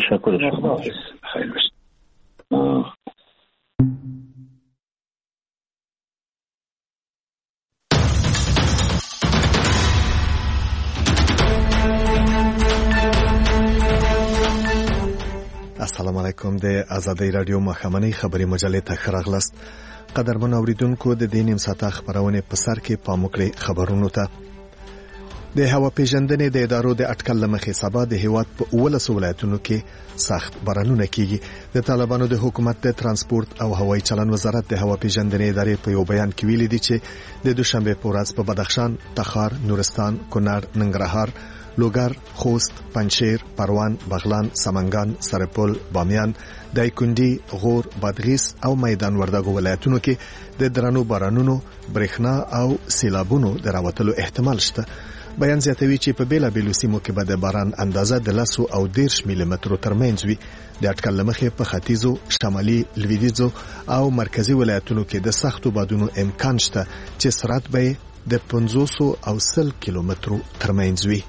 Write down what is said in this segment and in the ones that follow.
تشکر شما. خیر باشید. السلام علیکم. د آزادۍ رادیو مخامنۍ خبري مجلې ته ښه راغلاست. قدرمن اوریدونکو، د دې نیم ساعته خبرونه په سر کې پام وکړئ. خبرونو ته د هوا پیژندنې د ادارو د اټکل لمخې سبا د هیواد په 19 ولایتونو کې سخت بارانونه کیږي. د طالبانو د حکومت د ترانسپورت او هوایي چلن وزارت د هوا پیژندنې ادارې په یو بیان کې ویلي دي چې د دوشنبه په ورځ په بدخشان، تخار، نورستان، کونړ، ننګرهار، لوګر، خوست، پنجشیر، پروان، بغلان، سمنګان، سرپل، بامیان، دایکنډي، غور، بادغیس او میدان وردګو ولایتونو کې د درنو بارانونو، برېښنا او سیلابونو د راوتلو احتمال شته. بیان زیاتوي چې په بیلابیلو سیمو کې به د باران اندازه د 10 او 10 ملي مترو ترمنځ وي. د اټکل لمخې په ختیځو، شمالي، لویدیځو او مرکزی ولایتونو کې د سختو بادونو امکان شته چې سرعت به د 500 او 100 کیلومترو ترمنځ وي.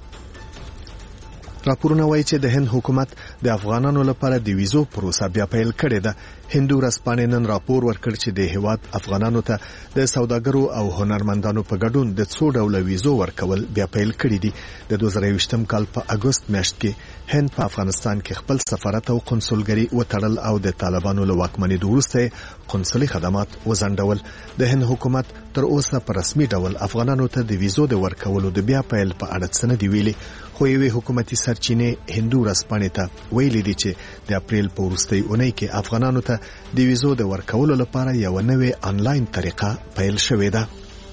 راپورونه وایي چې د هند حکومت د افغانانو لپاره د ویزو پروسه بیا پیل کړې ده. هندو ورځپاڼې نن راپور ورکړ چې د هیواد افغانانو ته د سوداګرو او هنرمندانو په ګډون د 2 ډوله ویزو ورکول بیا پیل کړي دي. د 2020 کال په اگست میاشت کې هند په افغانستان کې خپل سفارت او قنصلګري وتړل او د طالبانو له واکمنۍ وروسته قنصلي خدمات وزندول. د هند حکومت تر اوسه په رسمي ډول افغانانو ته د ویزو د ورکولو د بیا پیل په اړه څه نه دی ویلي. خو یوې حکومتي سرچینې هندو ورځپاڼې ته ویلي دي چې د اپریل په وروستۍ اونۍ کې افغانانو ته د ویزو د ورکولو لپاره یو نوې آنلاین طریقه پیل شوې ده.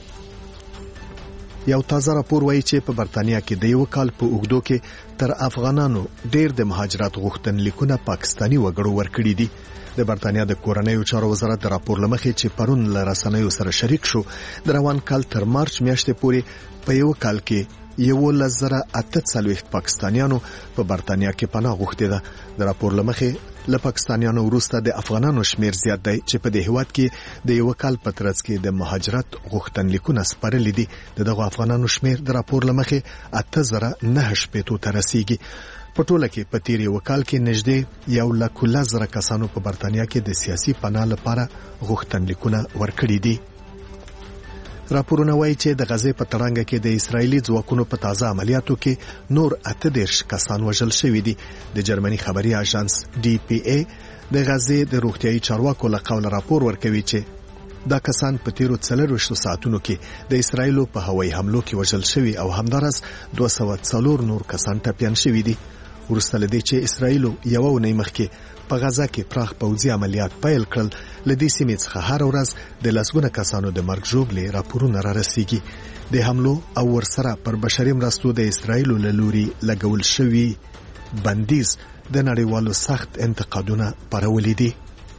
یو تازه راپور وایي چې په برتانیا کې د یو کال په اوږدو کې تر افغانانو ډېر د مهاجرت غوښتنلیکونه پاکستاني وګړو ورکړي دي. د برتانیا د کورنیو چارو وزارت د راپور لمخې چې پرون له رسنیو سره شریک شو، د روان کال تر مارچ میاشتې پورې په یو کال کې 11,840 پاکستانیانو په برتانیا کې پناه غوښتې ده. د راپور لمخې له پاکستانیانو وروسته د افغانانو شمیر زیات دی چې په دې هیواد کې د یو کال په ترڅ کې د مهاجرت غوښتنلیکونه سپارلي دي. دغه افغانانو شمیر د راپور لمخې 8,980 ته رسیدي. په ټوله کې په تیر یو کال کې نږدې 1,00,000 کسانو په برتانیا کې د سیاسي پناه لپاره غوښتنلیکونه ورکړي دي. راپورونه وایي چې د غزې په تړانګه کې د اسرایلی ځواکونو په تازه عملیاتو کې نور 18 کسان وژل شوي دي. د جرمني خبري اژانس DPA د غزې د روغتيایي چارواکو له قوله راپور ورکوي چې دا کسان په تیرو 24 ساعتونو کې د اسرایلو په هوایي حملو کې وژل شوي او همدارس 204 نور کسان ټپيان شوي دي. ورسته لدې چې اسرایلو یو ونې مخکې په غزا کې پراخ پوځي عملیات پیل کړل، لدې سیمې څخه هر ورځ د لسګونه کسانو د مرګ ژوبلې راپورونه را رسیږي. د حملو او ورسره پر بشري مرستو د اسرایلو له لوري لګول شوی بندیز د نړیوالو سخت انتقادونه پرولې دي.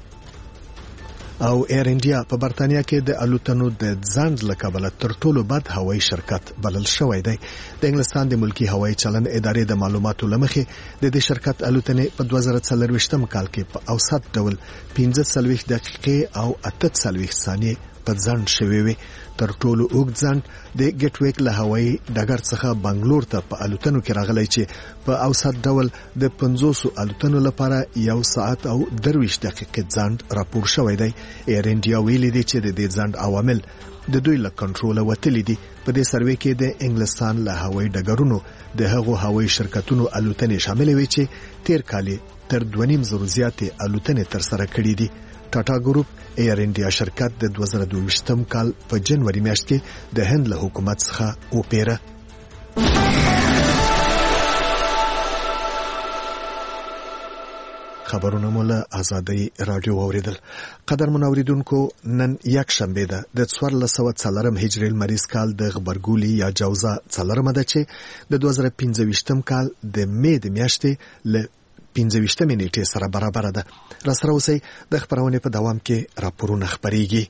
او ایر انډیا په برتانیا کې د الوتنو د ځنډ له کبله تر ټولو بد هوایي شرکت بلل شوی دی. د انګلستان د ملکی هوایي چلن ادارې د معلوماتو لمخې د دې شرکت الوتنې په 2024 کال کې په اوسط ډول 45 دقیقې او 48 ثانیې په ځنډ شوی وي. تر ټولو اوږد ځنډ د ګټویک له هوایي ډګر څخه بنگلور ته په الوتنو کې راغلی چې په اوسط ډول د 500 الوتنو لپاره 1 ساعت او 23 دقیقې ځنډ راپور شوی دی. ایر انډیا ویلي دی چې د دې ځنډ عوامل د دوی له کنټروله وتلي دي. په دې سروې کې د انګلستان له هوایي ډګرونو د هغو هوایي شرکتونو الوتنې شامل وي چې تیر کال تر 2.5 زیاتې الوتنې تر سره کړې دي. ټاټا ګروپ ایر انډیا شرکت د 2022 کال په جنوري میاشت کې د هند له حکومت څخه وپیره. خبرونه مولا آزادۍ رادیو اوریدل. قدر منوریدونکو، نن یک شنبه ده د 1404 هجری لمریز کال د غبرګولي یا جوزا 4 ده چې د 2015 کال د می د میاشتې له 15 نیټې سره برابر ده. را سره اوسئ، د خبرونې په دوام کې راپورونه خبريږي.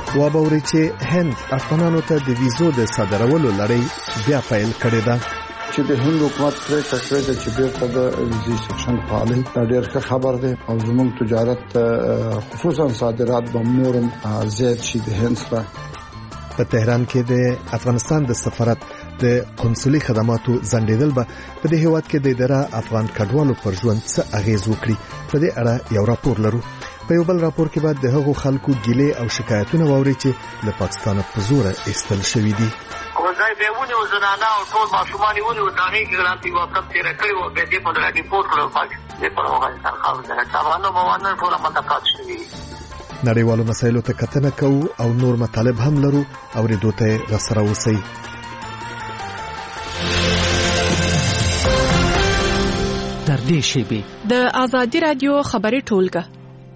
وابوري چې هند افغانانو ته د ویزو د صادرولو لړۍ بیا پیل کړې ده. چې د هند حکومت پرېکړه کړې ده چې بیرته د ویزې سیکشن فعالي دا ډېر ښه خبر دی او زموږ تجارت خصوصا صادرات به نورم زیات شي د هند سره. په تهران کې د افغانستان د سفارت د قنصلي خدماتو ځنډېدل به په دې هیواد کې د اداره افغان کډوالو پر ژوند څه اغیز وکړي. په دې اړه یو راپور لرو. په یو بل راپور کې به د هغو خلکو ګیلې او شکایتونه واوري چې له پاکستان په زور ایستل شوي دي. وځي به ونی او زنانه او ټول ماشومان ونی او دانې کې ګرانتي واسط تیر کړی او به دې په دغه ریپورت کړو پاکستان په افغانستان خاص ده تاوانو باندې ټول منطقات شوي. نړیوالو مسایلو ته کتنه کوو او نور مطالب هم لرو او ریډو ته راسره اوسئ. تر دې شیبې د آزادي رادیو خبري ټولګه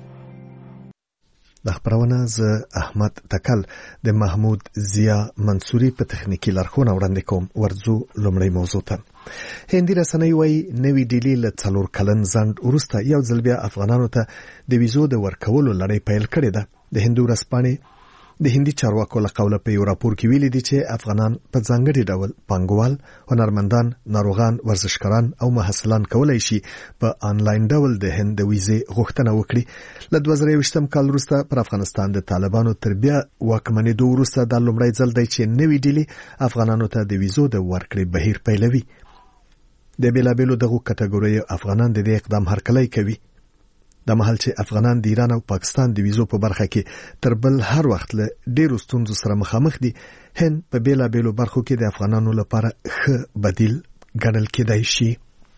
د خبرونه ز احمد تکل د محمود ضیا منصوري په تخنیکی لارښوونه وړاندې کوم. ورځو لومړی موضوع ته هندي رسنۍ وايي نوې ډیلی له 4 کلن ځنډ وروسته یو ځل بیا افغانانو ته د ویزو د ورکولو لړۍ پیل کړې ده. د هندو ورځپاڼې د هندي چارواکو له قوله په یو راپور کې ویلي دي چې افغانان په ځانګړي ډول پانګوال، هنرمندان، ناروغان، ورزشکاران او محصلان کولای شي په آنلاین ډول د هند د ویزې غوښتنه وکړي. له 2023 کال وروسته پر افغانستان د طالبانو تر بیا واکمنېدو وروسته د لومړی ځل دی چې نوې ډیلی افغانانو ته د ویزو د ورکړې بهیر پیلوي. د بیلابېلو دغو کټګوریو افغانان د دې اقدام هرکلی کوي. د مهال چې افغانان د ایران او پاکستان د ویزو په برخه کې تر بل هر وخت له ډېرو ستونزو سره مخامخ دي، هند په بیلابېلو برخو کې د افغانانو لپاره ښه بدیل ګڼل کېدای شي.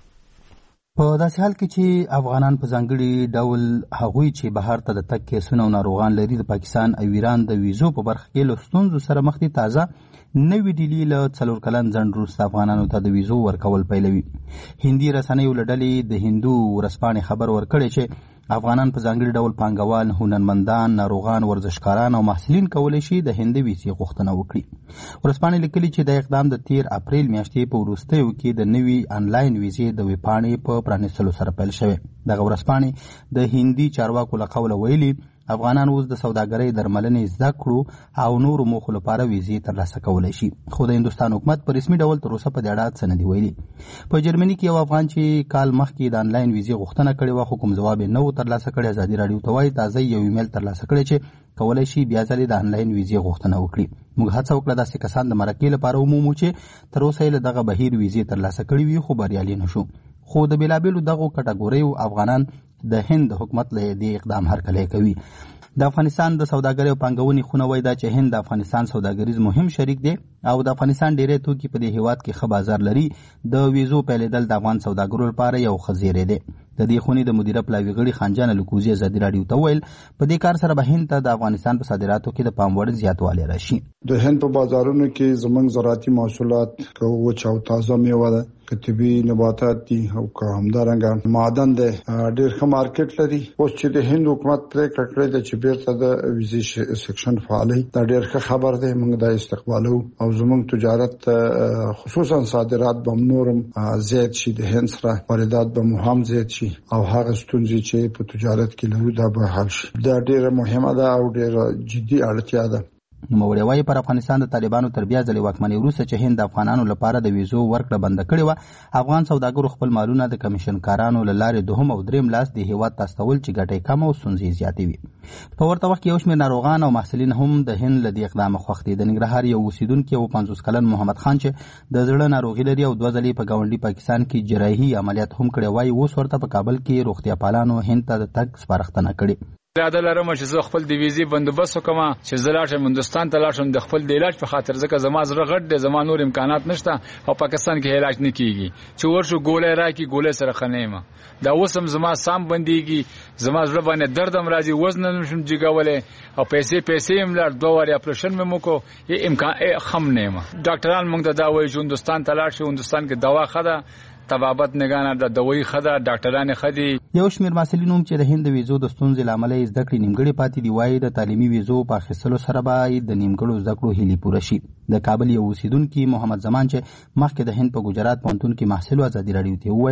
په داسې حال کې چې افغانان په ځانګړي ډول هغوی چې بهر ته د تګ کیسونه او ناروغان لري د پاکستان او ایران د ویزو په برخه کې له ستونزو سره مخ دي، تازه نوې ډیلی له 4 کلن ځنډ وروسته افغانانو ته د ویزو ورکول پیلوي. هندي رسنیو له ډلې د هندو ورځپاڼې خبر ورکړی چې افغانان په ځانګړي ډول پانګوال، هنرمندان، ناروغان، ورزشکاران او محصلین کولی شي د هند ویزې غوښتنه وکړي. ورځپاڼې لیکلي چې د اقدام د 13 اپریل میاشتې په وروستیو کې د نوي آنلاین ویزې د ویبپاڼې په پرانیستلو سره پیل شوی. دغه ورځپاڼې د هندي چارواکو له قوله ویلي افغانان اوس د سوداګرۍ، درملنې، زده کړو او نورو موخو لپاره ویزې ترلاسه کولی شي، خو د هندوستان حکومت په رسمي ډول تر اوسه په دې اړه څه نه دي ویلي. په جرمني کې یو افغان چې کال مخکې د آنلاین ویزې غوښتنه کړې وه خو کوم ځواب یې نه و ترلاسه کړی، ازادي راډیو ته وایي تازه یو ایمیل ترلاسه کړی چې کولی شي بیا ځلې د آنلاین ویزې غوښتنه وکړي. موږ هڅه وکړه داسې کسان د مرکې لپاره ومومو چې تر اوسه یې له دغه بهیر ویزې ترلاسه کړي وي خو بریالي نه شو. خو د بیلابېلو دغو کټګوریو افغانان د هند د حکومت له دې اقدام هرکلی کوي. د افغانستان د سوداګرۍ او پانګونې خونه وایي دا چې هند د افغانستان سوداګریز مهم شریک دی او د افغانستان ډېری توکي په دې هیواد کې ښه بازار لري. د ویزو پیلېدل د افغان سوداګرو لپاره یو ښه زیری دی. د دې خونې د مدیره پلاوي غړي خانجان الکوزي ازادي راډیو ته ویل په دې کار سره به هند ته د افغانستان په صادراتو کې د پام وړ زیاتوالی راشي. د هند په بازارونو کې زموږ زراعتي محصولات وچ او تازه میوه ده، طبي نباتات دي او همدارنګه معدن ده، ډېر ښه مارکیټ لري. اوس چې د هند حکومت پرېکړه کړې ده چې بیرته د ویزې سیکشن فعالي دا ډېر ښه خبر دی. موږ دا استقبالو او زموږ تجارت خصوصا صادرات به نورم زیات شي، د هند سره واردات به هم زیات شي او هغه ستونزې چې په تجارت کې لرو دا به حل شي. دا ډېره مهمه ده او ډېره جدي اړتیا ده. نوموړی وایي پر افغانستان د طالبانو تر بیا ځلې واکمنۍ وروسته چې هند د افغانانو لپاره د ویزو ورکړه بنده کړې وه، افغان سوداګرو خپل مالونه د کمیشنکارانو له لارې دوهم او دریم لاس د هیواد ته استول چې ګټه یې کمه او ستونزې یې زیاتې وي. په ورته وخت کې یو شمېر ناروغان او محصلین هم د هند له دې اقدامه خوښ دي. د ننګرهار یو اوسیدونکي 50 کلن محمد خان چې د زړه ناروغي لري او 2 ځلې په ګاونډي پاکستان کې جراحي عملیات هم کړی وایي اوس ورته په کابل کې روغتیا پالانو هند ته د تګ سپارښتنه کړې. اراده لرم چې زه خپل د ویزې بندوبست وکم چې زه لاړم هندوستان ته لاړم د خپل د علاج په خاطر، ځکه زما زړه غټ دی، زما نور امکانات نشته او پاکستان کې علاج نه کیږي چې ورشو ګولې راکې ګولې سره خنېما دا اوسم زما سام بنديږي، زما زړه باندې درد هم راځي، وزن نشم جګولې او پیسې هم لار 2 واری اپریشن مې مکو امکان خم نه. ډاکټران موږ ته دا وایي چې هندوستان ته لاړ شو، هندوستان کې دوا خده طبابت نگانه د دوی خده، ډاکټران خدي. یو شمېر محصلین هم چې د هند ویزو د ستونزې له امله زده کړې نیمګړې پاتې دي وایي د تعلیمي ویزو په اخیستلو سره به د نیمګړو زده کړو هیلې پوره شي. د کابل یو اوسیدونکي محمد زمان چې مخکې د هند په ګجرات پوهنتون کې محصل و ازادي راډیو ته وویل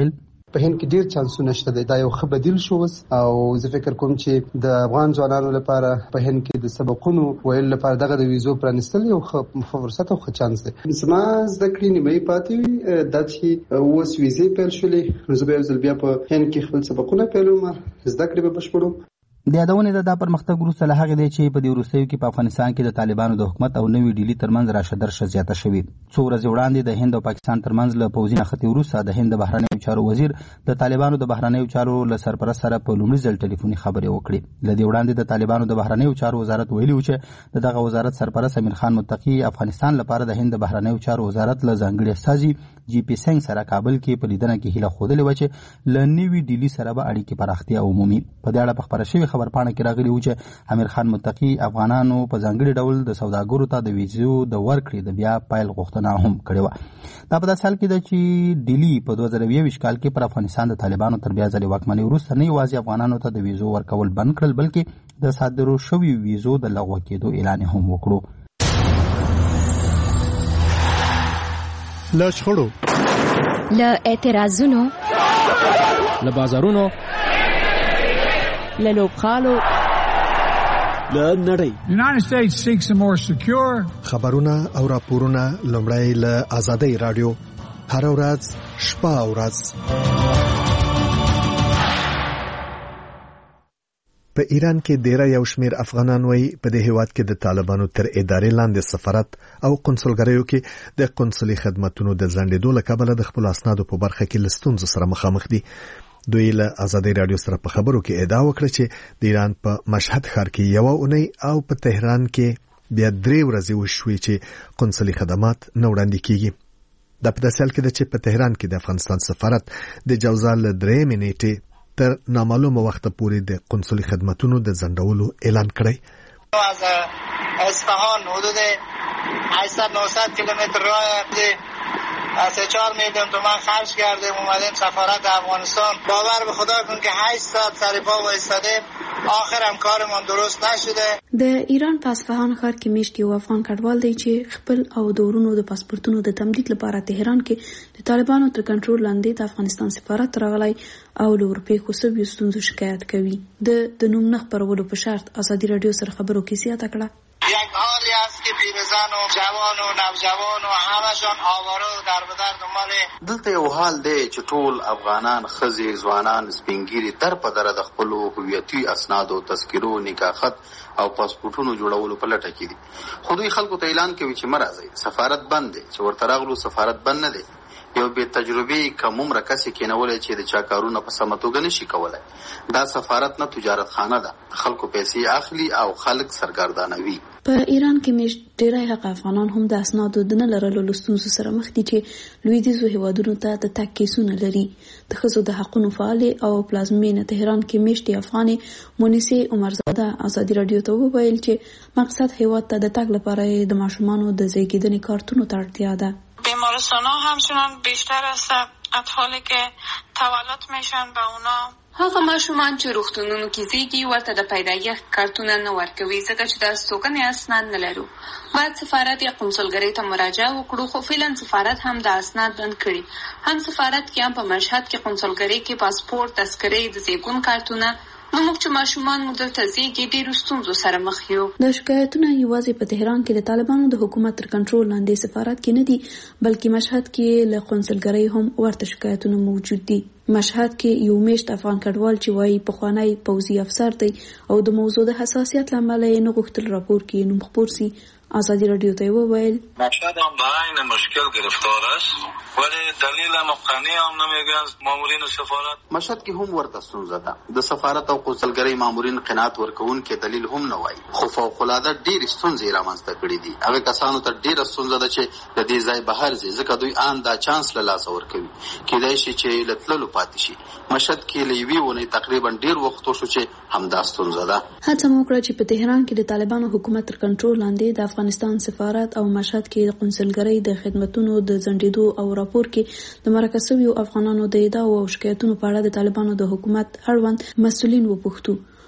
په هند کې ډیر چانسونه شته دا یو ښه بدیل شو او زه فکر کوم چې د افغان ځوانانو لپاره په هند کې د سبقونو ویل لپاره دغه د ویزو پرانستل یو ښه فرصت او ښه چانس دی. زما زده کړې نیمه پاتې دا چې اوس ویزې پیل شولې نو زه به یو ځل بیا په هند کې خپل سبقونه پیلوم زده کړې به بشپړوم. د یادونې دا پرمختګ وروسته له هغې دی چې په دې وروستیو کې په افغانستان کې د طالبانو د حکومت او نوې ډیلي ترمنځ راشه درشه زیاته شوې. څو ورځې وړاندې د هند او پاکستان ترمنځ له پوځي نښتې وروسته د هند د بهرنیو چارو وزیر د طالبانو د بهرنیو چارو له سرپرست سره په لومړي ځل ټلیفوني خبرې وکړې. له دې وړاندې د طالبانو د بهرنیو چارو وزارت ویلي و چې دغه وزارت سرپرست امیر خان متقي افغانستان لپاره د هند د بهرنیو چارو وزارت له ځانګړي استازي جی پی سنگ سره کابل کې په لیدنه کې هیله ښودلې وه چې له نوې ډیلي سره به اړیکې پراختیا ومومي. په دې اړه په خپره شوې خبرپاڼه کې راغلي و چې امیر خان متقي افغانانو په ځانګړي ډول د سوداګرو ته د ویزو د ورکړې د بیا پیل غوښتنه هم کړې وه. دا په داسې حال کې ده چې ډیلي په 2020 کال کې پر افغانستان د طالبانو تر بیا ځلې واکمنۍ وروسته نه یوازې افغانانو ته د ویزو ورکول بند کړل بلکې د صادرو شویو ویزو د لغوه کېدو اعلان هم وکړو. له شخړو، له اعتراضونو، له بازارونو، له لوبغالو، له نړۍ. United States seeks a more secure. خبرونه او راپورونه لومړی له آزادۍ رادیو هر ورځ شپه او ورځ. په ایران کې ډیره یو شمیر افغانان وایي په دې هیواد کې د طالبانو تر ادارې لاندې سفارت او قنصلګریو کې د قنصلي خدماتونو د ځنډېدو له کبله د خپل اسنادو په برخه کې له ستونزو سره مخامخ دي. دوی له آزادۍ رادیو سره په خبرو کې ادعا وکړه چې د ایران په مشهد ښار کې یوه اونۍ او په تهران کې بیا 3 ورځې وشوې چې قنصلي خدمات نه وړاندې کیږي. دا په داسې حال کې ده چې په تهران کې د افغانستان سفارت د جوزا له 3 نیټې تر نامعلومه وخت پورې د قنصلي خدماتونو د ځنډولو اعلان کړی. از اصفهان حدود 800-900 کیلومتر راه ده. از 4 میلیون تومان خرج کردیم اومدیم سفارت افغانستان. باور به خدا کن که 8 ساعت سر پا وایستادیم آخر هم کارمان درست نشده. د ایران په اصفهان ښار کې میشت یو افغان کډوال دی چې خپل او د ورونو د پاسپورتونو د تمدید لپاره تهران کې د طالبانو تر کنټرول لاندې د افغانستان سفارت راغلی او له ورپېښو سویو ستونزو شکایت کوي. د نوم نه خپرولو په شرط ازادي رادیو سره خبرو کې زیاته کړه. یک حالی است که پیرزن و جوان و نوجوان و همشان آواره و در بدر دنبال دلته یو حال دی چې ټول افغانان ښځې ځوانان سپینګیري در په دره د خپلو هویتي اسنادو تذکرو نکاحت او پاسپورټونو جوړولو په لټه کې دي. خو دوی خلکو ته اعلان کوي چې مه راځئ سفارت بند دی. چې ورته راغلو سفارت بند نه دی. یو بې تجربې کم عمره کس یې کېنولی چې د چا کارونه په سمه توګه نشي کولی. دا سفارت نه تجارت خانه ده. خلکو پیسې اخلي او خلک سرګردانوي. په ایران کې میشت ډیری هغه افغانان هم د اسنادو د نه لرلو له ستونزو سره مخ دي چې لویدیځو هیوادونو ته د تګ کیسونه لري. د ښځو د حقونو فعالې او پلازمینه تهران کې میشتې افغانې مونیسې عمرزاده ازادي رادیو ته وویل چې مقصد هیواد ته د تګ لپاره د ماشومانو د زیږیدنې کارتونو ته اړتیا ده. بیمارستان‌ها همچنان بیشتر است اطفالی که تولد میشن به اونا هغه ماشومان چې روغتونونو کې زیږي ورته د پیدایښت کارتونه نه ورکوي ځکه چې د استوګنې اسناد نه لرو. باید سفارت یا قنصلګرۍ ته مراجعه وکړو خو فعلا سفارت هم د اسناد بند کړي. هم سفارت کې هم په مشهد کې قنصلګرۍ کې پاسپورت تذکرې د زیږون کارتونه نو موږ چې ماشومان مو دلته زیږي ډېرو ستونزو سره مخ یو. دا شکایتونه یوازې په تهران کې د طالبانو د حکومت تر کنټرول لاندې سفارت کې نه دي بلکې مشهد کې له قنصلګرۍ هم ورته شکایتونه موجود دي. مشهد کې یو میشت افغان کډوال چې وایي پخوانی پوځي افسر دی او د موضوع د حساسیت له امله یې نه غوښتل راپور کې نوم خپور سي. آزادی رادیو ته وویل مشهد هم به عین مشکل گرفتار است ولی دلیل مقنعی هم نمیگن مامورین سفارت. مشهد کې هم ورته ستونزه ده. د سفارت او قنصلګرۍ مامورین قناعت ورکوونکي دلیل هم نه وایي. خو فوق العاده ډېرې ستونزې رامنځته کړي دي. هغه کسانو ته ډېره ستونزه ده چې د دې ځای بهر ځي ځکه دوی آن دا چانس له لاسه ورکوي. کیدای شي چې له تللو پاتې شي. مشهد کې له یوې اونۍ تقریبا ډېر وخت وشو چې همدا ستونزه ده. هڅه مو وکړه چې په تهران کې د طالبانو حکومت تر کنټرول لاندې د افغانستان سفارت او مشهد کې د قنصلګرۍ د خدماتونو د ځنډېدو او راپور کې د مرکه شویو افغانانو د ادعاو او شکایتونو په اړه د طالبانو د حکومت اړوند مسؤلین وپوښتو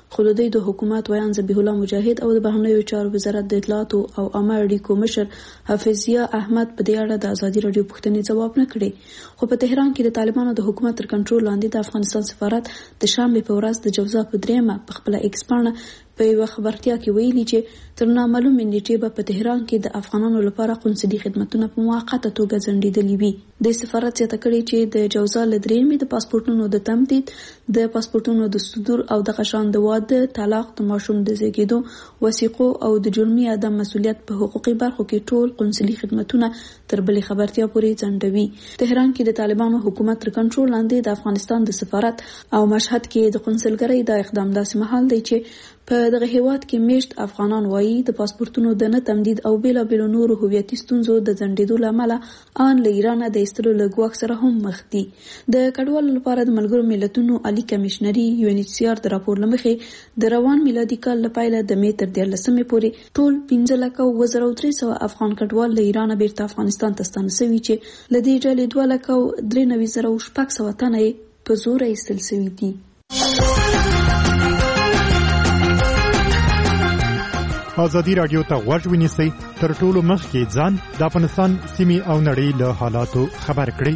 خو د دوی د حکومت ویان ذبیح الله مجاهد او د بهرنیو چارو وزارت د اطلاعاتو او عامه اړیکو مشر حافظ احمد په دې اړه د ازادي رادیو پوښتنې ځواب نه کړي. خو په تهران کې د طالبانو د حکومت تر کنټرول لاندې د افغانستان سفارت د شنبه په ورځ د جوزا په 3 په خپل ایکس باندې په یو خبرتیا کې ویلي چې تر نامعلومه نیټې به په تهران کې د افغانانو لپاره قونسلي خدماتونه په موقته توګه ځنډېدلي وي. د سفارت زیاته کړې چې د جوزا له 3 د پاسپورتونو د تمدید، د پاسپورتونو د صدور او د غشان د واده، طلاق، د ماشوم د زیږیدو وثیقو او د جرمي عدم مسؤلیت په حقوقي برخو کې ټول قونسلي خدماتونه تر بلې خبرتیا پورې ځنډوي. تهران کې د طالبانو حکومت تر کنټرول لاندې د افغانستان د سفارت او مشهد کې د قونسلګرۍ د اقدام داسې مهال دی چې په دغه هیواد کې میشت افغانان وایي د پاسپورتونو د نه تمدید او بیلابیلو نورو هویتي ستونزو د ځنډېدو له امله ان له ایران د ایستلو له ګواښ سره هم مخ دي. د کډوالو لپاره د ملګرو ملتونو عالی کمشنري UNHCR د راپور له مخې د روان میلادي کال له پیله د می تر 13 پورې ټول 15,300 افغان کډوال له ایران بیرته افغانستان ته ستانه شوي چې له دې ډلې 2,93,600 تنه په زور ایستل شوي دي. ازادي رادیو ته غوږ ونیسئ، تر ټولو مخکې ځان د افغانستان سیمې او نړۍ له حالاتو خبر کړئ.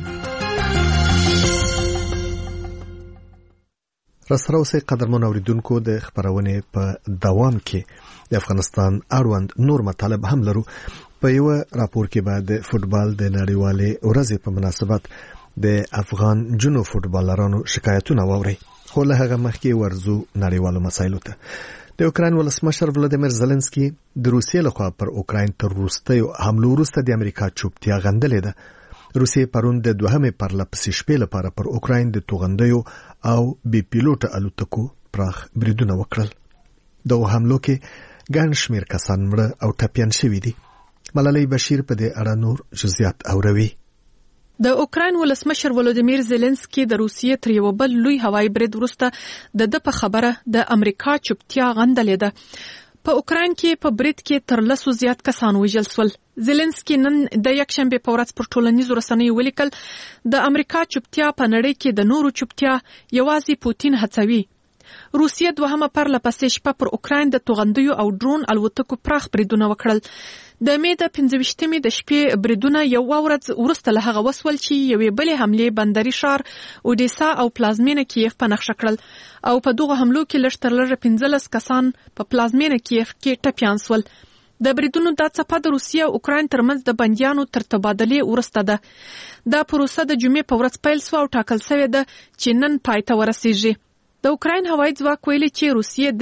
راسره اوسئ قدرمن اوریدونکو، د خبرونې په دوام کې د افغانستان اړوند نور مطالب هم لرو. په یو راپور کې به د فوتبال د نړیوالې ورځې په مناسبت د افغان جنو فوتبالرانو شکایتونه واورئ. خو له هغه مخکې ورځو نړیوالو مسایلو ته. د اوکراین ولسمشر ولادیمیر زلنسکي د روسیې لخوا پر اوکراین تر وروستیو حملو وروسته د امریکا چوپتیا غندلې ده. روسیې پرون د دوهمې پرلپسې شپې لپاره پر اوکراین د توغندیو او بې پیلوټه الوتکو پراخ بریدونه وکړل. دغو حملو کې ګڼ شمېر کسان مړه او ټپیان شوي دي. ملالۍ بشیر په دې اړه نور جزئیات اوروي. د اوکراین ولسمشر ولادیمیر زيلنسکي د روسیې تر یو بل لوی هوایي برید وروسته د په خبره د امریکا چوپتیا غندلې ده. په اوکراین کې په برید کې تر 100 زیات کسان وژل شول. زيلنسکي نن د یکشنبه په ورځ پر ټولنیزو رسنیو ولیکل د امریکا چوپتیا په نړۍ کې د نورو چوپتیا یوازې پوتین هڅوي. روسیې دوهمه پرلپسې شپه پر اوکراین د توغندیو او ډرون الوتکو پراخ بریدونه وکړل. د می د 15مې د شپې بریدونه یو ورځ وروسته له هغه وسول چې یوې بلې حملې بندري شهر اودیسا او پلازمینه کیف په نقشه کړل او په دغه حملو کې لږ تر لږه 15 کسان په پلازمینه کیف کې ټپیان شول. د بریدونو دا څپه د روسیې او اوکراین ترمنځ د بندیانو تر تبادلې وروسته ده. دا پروسه د جمعې په ورځ پیل شوه او ټاکل شوې ده چې نن پای ته ورسیږي. د اوکراین هوایي ځواک ویلي چې روسیې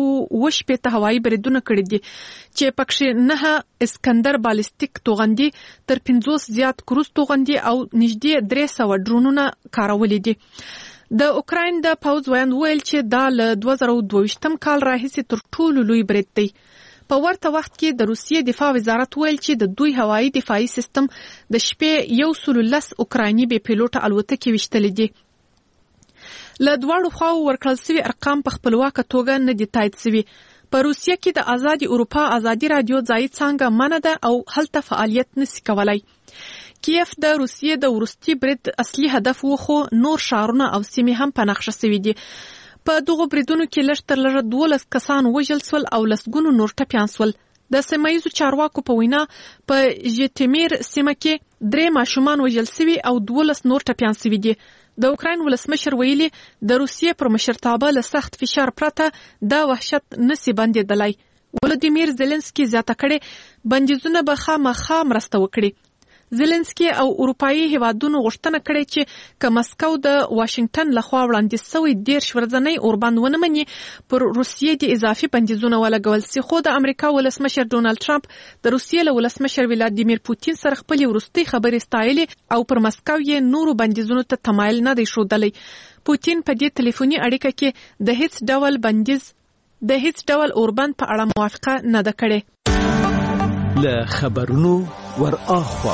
380 هوایي بریدونه کړي دي چې پکې 9 اسکندر بالستیک توغندي، تر 50 زیات کروز توغندي او نږدې 300 ډرونونه کارولي دي. د اوکراین د پوځ ویاند ویل چې دا له 2022 کال راهیسې تر ټولو لوی برید دی. په ورته وخت کې د روسیې دفاع وزارت ویل چې د دوی هوایي دفاعي سیستم د شپې 110 اوکرایني بې پیلوټه الوتکې وشتلې دي. له دواړو خواو ورکړل شوي ارقام په خپلواکه توګه نه دي تایید شوي. په روسیه کې د آزادي اروپا ازادي رادیو ځایي څانګه منع ده او هلته فعالیت نشي کولای. کیف د روسیې د وروستي برید اصلي هدف و، خو نور ښارونه او سیمې هم په نقشه شوي دي. په دغو بریدونو کې لږ تر لږه 12 کسان وژل شول او لسګونو نور ټپیان شول. د سیمایي چارواکو په وینا په ژټیمیر سیمه کې 3 ماشومان وژل شوي او 12 نور ټپیان شوي دي. د اوکراین ولسمشر ویلي د روسیې پر مشرتابه له سخت فشار پرته دا وحشت نسی بندېدلی. ولادیمیر زيلنسکي زیاته کړې بندیزونه به خامخا مرسته وکړي. زيلنسکي او اروپایي هیوادونو غوښتنه کړې چې که مسکو د واشنگټن لخوا وړاندیز شوی 10 ورځنی اوربند ونه مني، پر روسیې د اضافي بندیزونه ولګول شي. خو د امریکا ولسمشر ډونالد ټرمپ د روسیې له ولسمشر ولادیمیر پوتین سره خپلې وروستۍ خبرې ستایلې او پر مسکو یې نورو بندیزونو ته تمایل نه دی ښودلی. پوتین په دې ټلیفوني اړیکه کې د هیڅ ډول بندیز د هیڅ ډول اوربند په اړه موافقه نه ده کړې. له خبرونو ور اخوا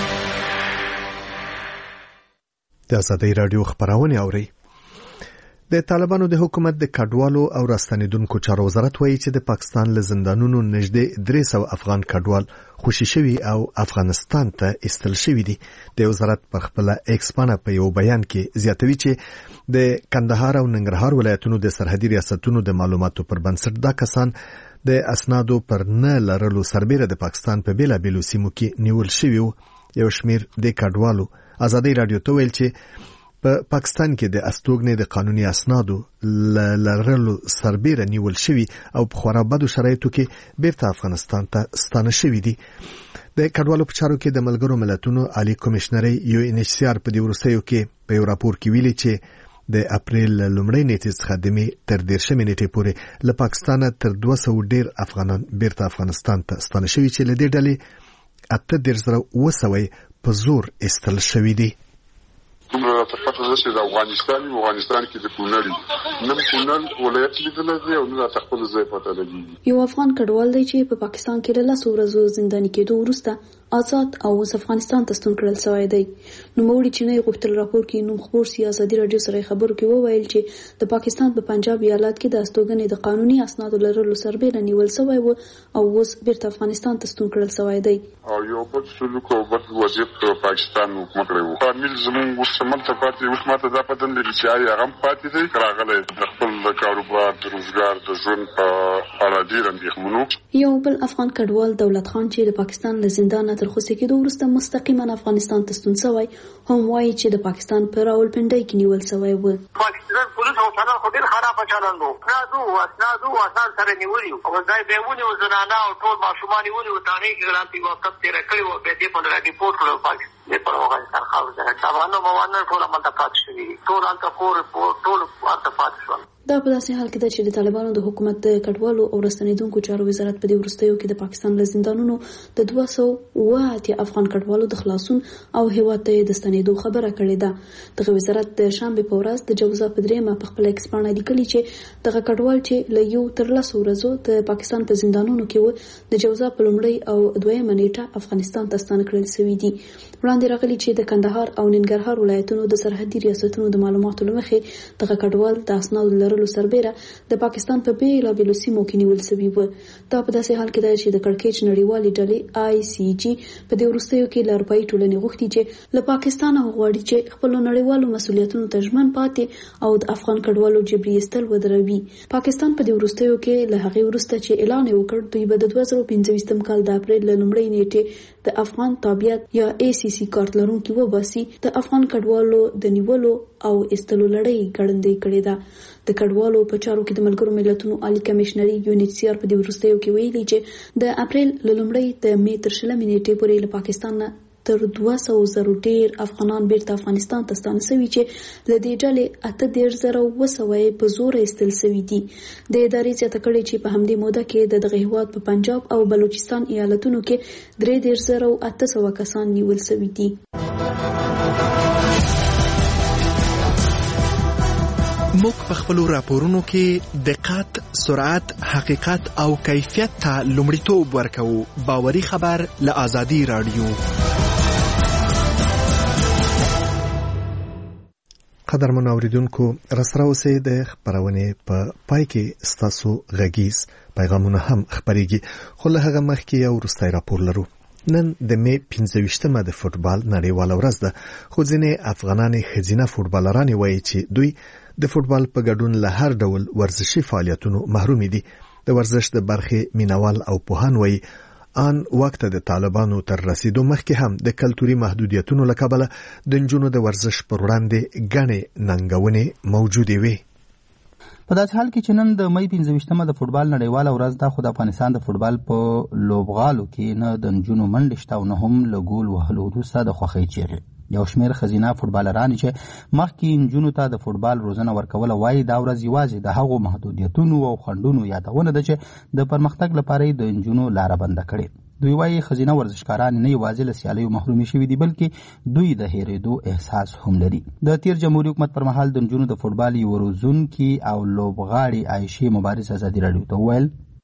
د ازادي رادیو خبرونه اوري. د طالبانو د حکومت د کډوالو او راستنیدونکو چارو وزارت وایي چې د پاکستان له زندانونو نږدې 300 افغان کډوال خوشي شوي او افغانستان ته ایستل شوي دي. د وزارت په خپل ایکس پاڼه په یو بیان کې زیاتوي چې د کندهار او ننګرهار ولایتونو د سرحدي ریاستونو د معلوماتو پر بنسټ دا کسان د اسنادو پر نه لرلو سربیره د پاکستان په بیلابیلو سیمو کې نیول شوي وو. یو شمیر د کډوالو ازادي رادیو ته ویل چې په پاکستان کې د استوګنې د قانوني اسنادو لرلو سربیره نیول شوي او په خورا بدو شرایطو کې بیرته افغانستان ته ستانه شوي دي. د کډوالو په چارو کې د ملګرو ملتونو عالی کمشنري UNHCR په دې وروستیو کې په یو راپور کې ویلي چې د اپریل لومړۍ نیټې څخه د می تر 13 نیټې پورې له پاکستانه تر 200 ډیر افغانان بیرته افغانستان ته ستانه شوي چې له دې ډلې 8,900 په زور ایستل شوي دي. دومره تفاوت ده چې د افغانستان کې د کونړ نن کونړ ولایت لیدل دی او نه تخپل ځای پته لګي. یو افغان کډوال دی چې په پاکستان کې له 10 ورځې زنداني کېدو وروسته آزاد او افغانستان ته ستون کړل شوی دی. نو موږ چې نه غوښتل راپور کې نو خبر سیاسي رادیو سره خبرو کې وویل چې د پاکستان په پنجاب ایالت کې د استوګنې د قانوني اسنادو لرلو سربیره نیول شوی و او اوس بیرته افغانستان ته ستون کړل شوی دی. او یو بل سلوک او بل وضعیت په پاکستان حکومت لري. فامیل زموږ وسمل ته پاتې اوس ماته دا پدن لري چې هغه پاتې دی راغلی د خپل کاروبار د روزګار د ژوند په اړه ډیر اندېښمنو. یو بل افغان کډوال دولت خان چې د پاکستان له زندان تر خوشي کېدو وروسته مستقیما افغانستان ته ستون شوی هم وایي چې د پاکستان په راولپنډۍ کې نیول شوی و. پاکستان پولیس او څنګه خو ډیر خراب چلند وو. اسنادو سره نیولي او ځای به ونی او زنانه او ټول ماشومان ونی او تانه کې ګرانتي وخت تیر کړی و به دې په ریپورت کړو پاکستان په افغانستان خاص ده. تاوانو باندې ټول عمل تکات شوی ټول انتقور ټول ارتفاعات شو. دا په داسې حال کې ده چې د طالبانو د حکومت د کډوالو او راستنیدونکو چارو وزارت په دې وروستیو کې د پاکستان له زندانونو د 200 افغان کډوالو د خلاصون او هیواد ته د ستنېدو خبره کړې ده. دغه وزارت د شنبه په ورځ د جوزا په درېمه په خپل ایکس باندې لیکلي چې دغه کډوال چې له یو تر 10 ورځو د پاکستان په زندانونو کې و د جوزا په لومړۍ او دویمه نیټه افغانستان ته ستانه کړل شوي دي. وړاندې راغلي چې د کندهار او ننګرهار ولایتونو د سرحدي ریاستونو د معلوماتو لمخې دغه کډوال د اسنادو لرلو سربیره د پاکستان په بیلابیلو سیمو کې نیول شوي و. دا په داسې حال کې ده چې د کړکېچ نړیوالې ډلې ICG په دې وروستیو کې له اروپایي ټولنې غوښتي چې له پاکستان غواړي چې خپل نړیوالو مسؤلیتونو ته ژمن پاتې او د افغان کډوالو جبري ایستل ودروي. پاکستان په دې وروستیو کې له هغې وروسته چې اعلان وکړ دوی به د 2015 کال د اپریل له لومړۍ نیټې د افغان تابعیت یا ACC کارت لرونکي وباسي د افغان کډوالو د نیولو او ایستلو لړۍ ګړندۍ کړې ده. د کډوالو په چارو کې د ملګرو ملتونو عالی کمشنري UNHCR په دې وروستیو کې ویلي چې د اپریل له لومړۍ د می تر 20 نیټې پورې له پاکستان نه تر 200,000 ډیر افغانان بیرته افغانستان ته ستانه شوي چې له دې ډلې 8,900 په زور ایستل شوي دي. د ادارې زیاته کړې چې په همدې موده کې د دغه هیواد په پنجاب او بلوچستان ایالتونو کې 3,800 کسان نیول شوي دي. موږ په خپل راپورونو کې دقت، سرعت، حقیقت او کیفیت ته لومړیتوب ورکوو. باوري خبر له آزادي رادیو. قدرمن اوریدونکو، راسره اوسئ. د خبرونې په پای کې ستاسو غږیز پیغامونه هم خبرېږي، خو له هغه مخکې یو وروستی راپور لرو. نن د می 15مه د فوتبال نړیواله ورځ ده، خو ځینې افغانانې ښځینه فوټبالرانې وایي چې دوی د فوټبال په ګډون له هر ډول ورزشي فعالیتونو محروم دي. د ورزش د برخې مینوال او پوهان وایي آن وخت د طالبانو تر رسیدو مخکې هم د کلتوري محدودیتونو له کبله د نجونو د ورزش پر وړاندې ګڼې ننګونې موجودې وي. په داسې حال کې چې نن د می 15مه د فوټبال نړیواله ورځ ده، خو د افغانستان د فوټبال په لوبغالو کې نه د نجونو منډې شته او نه هم له ګول وهلو وروسته د خوښۍ چیغې. یو شمېر ښځینه فوټبالرانې چې مخکې نجونو ته د فوټبال روزنه ورکوله وایي دا ورځ یوازې د هغو محدودیتونو او خنډونو یادونه ده چې د پرمختګ لپاره یې د نجونو لاره بنده کړې. دوی وایي ښځینه ورزشکاران نه یوازې له سیالیو محرومې شوي دي بلکې دوی د هېرېدو احساس هم لري. د تیر جمهوري حکومت پر مهال د نجونو د فوټبال یو روزونکي او لوبغاړې عایشې مبارز ازادي راډیو ته وویل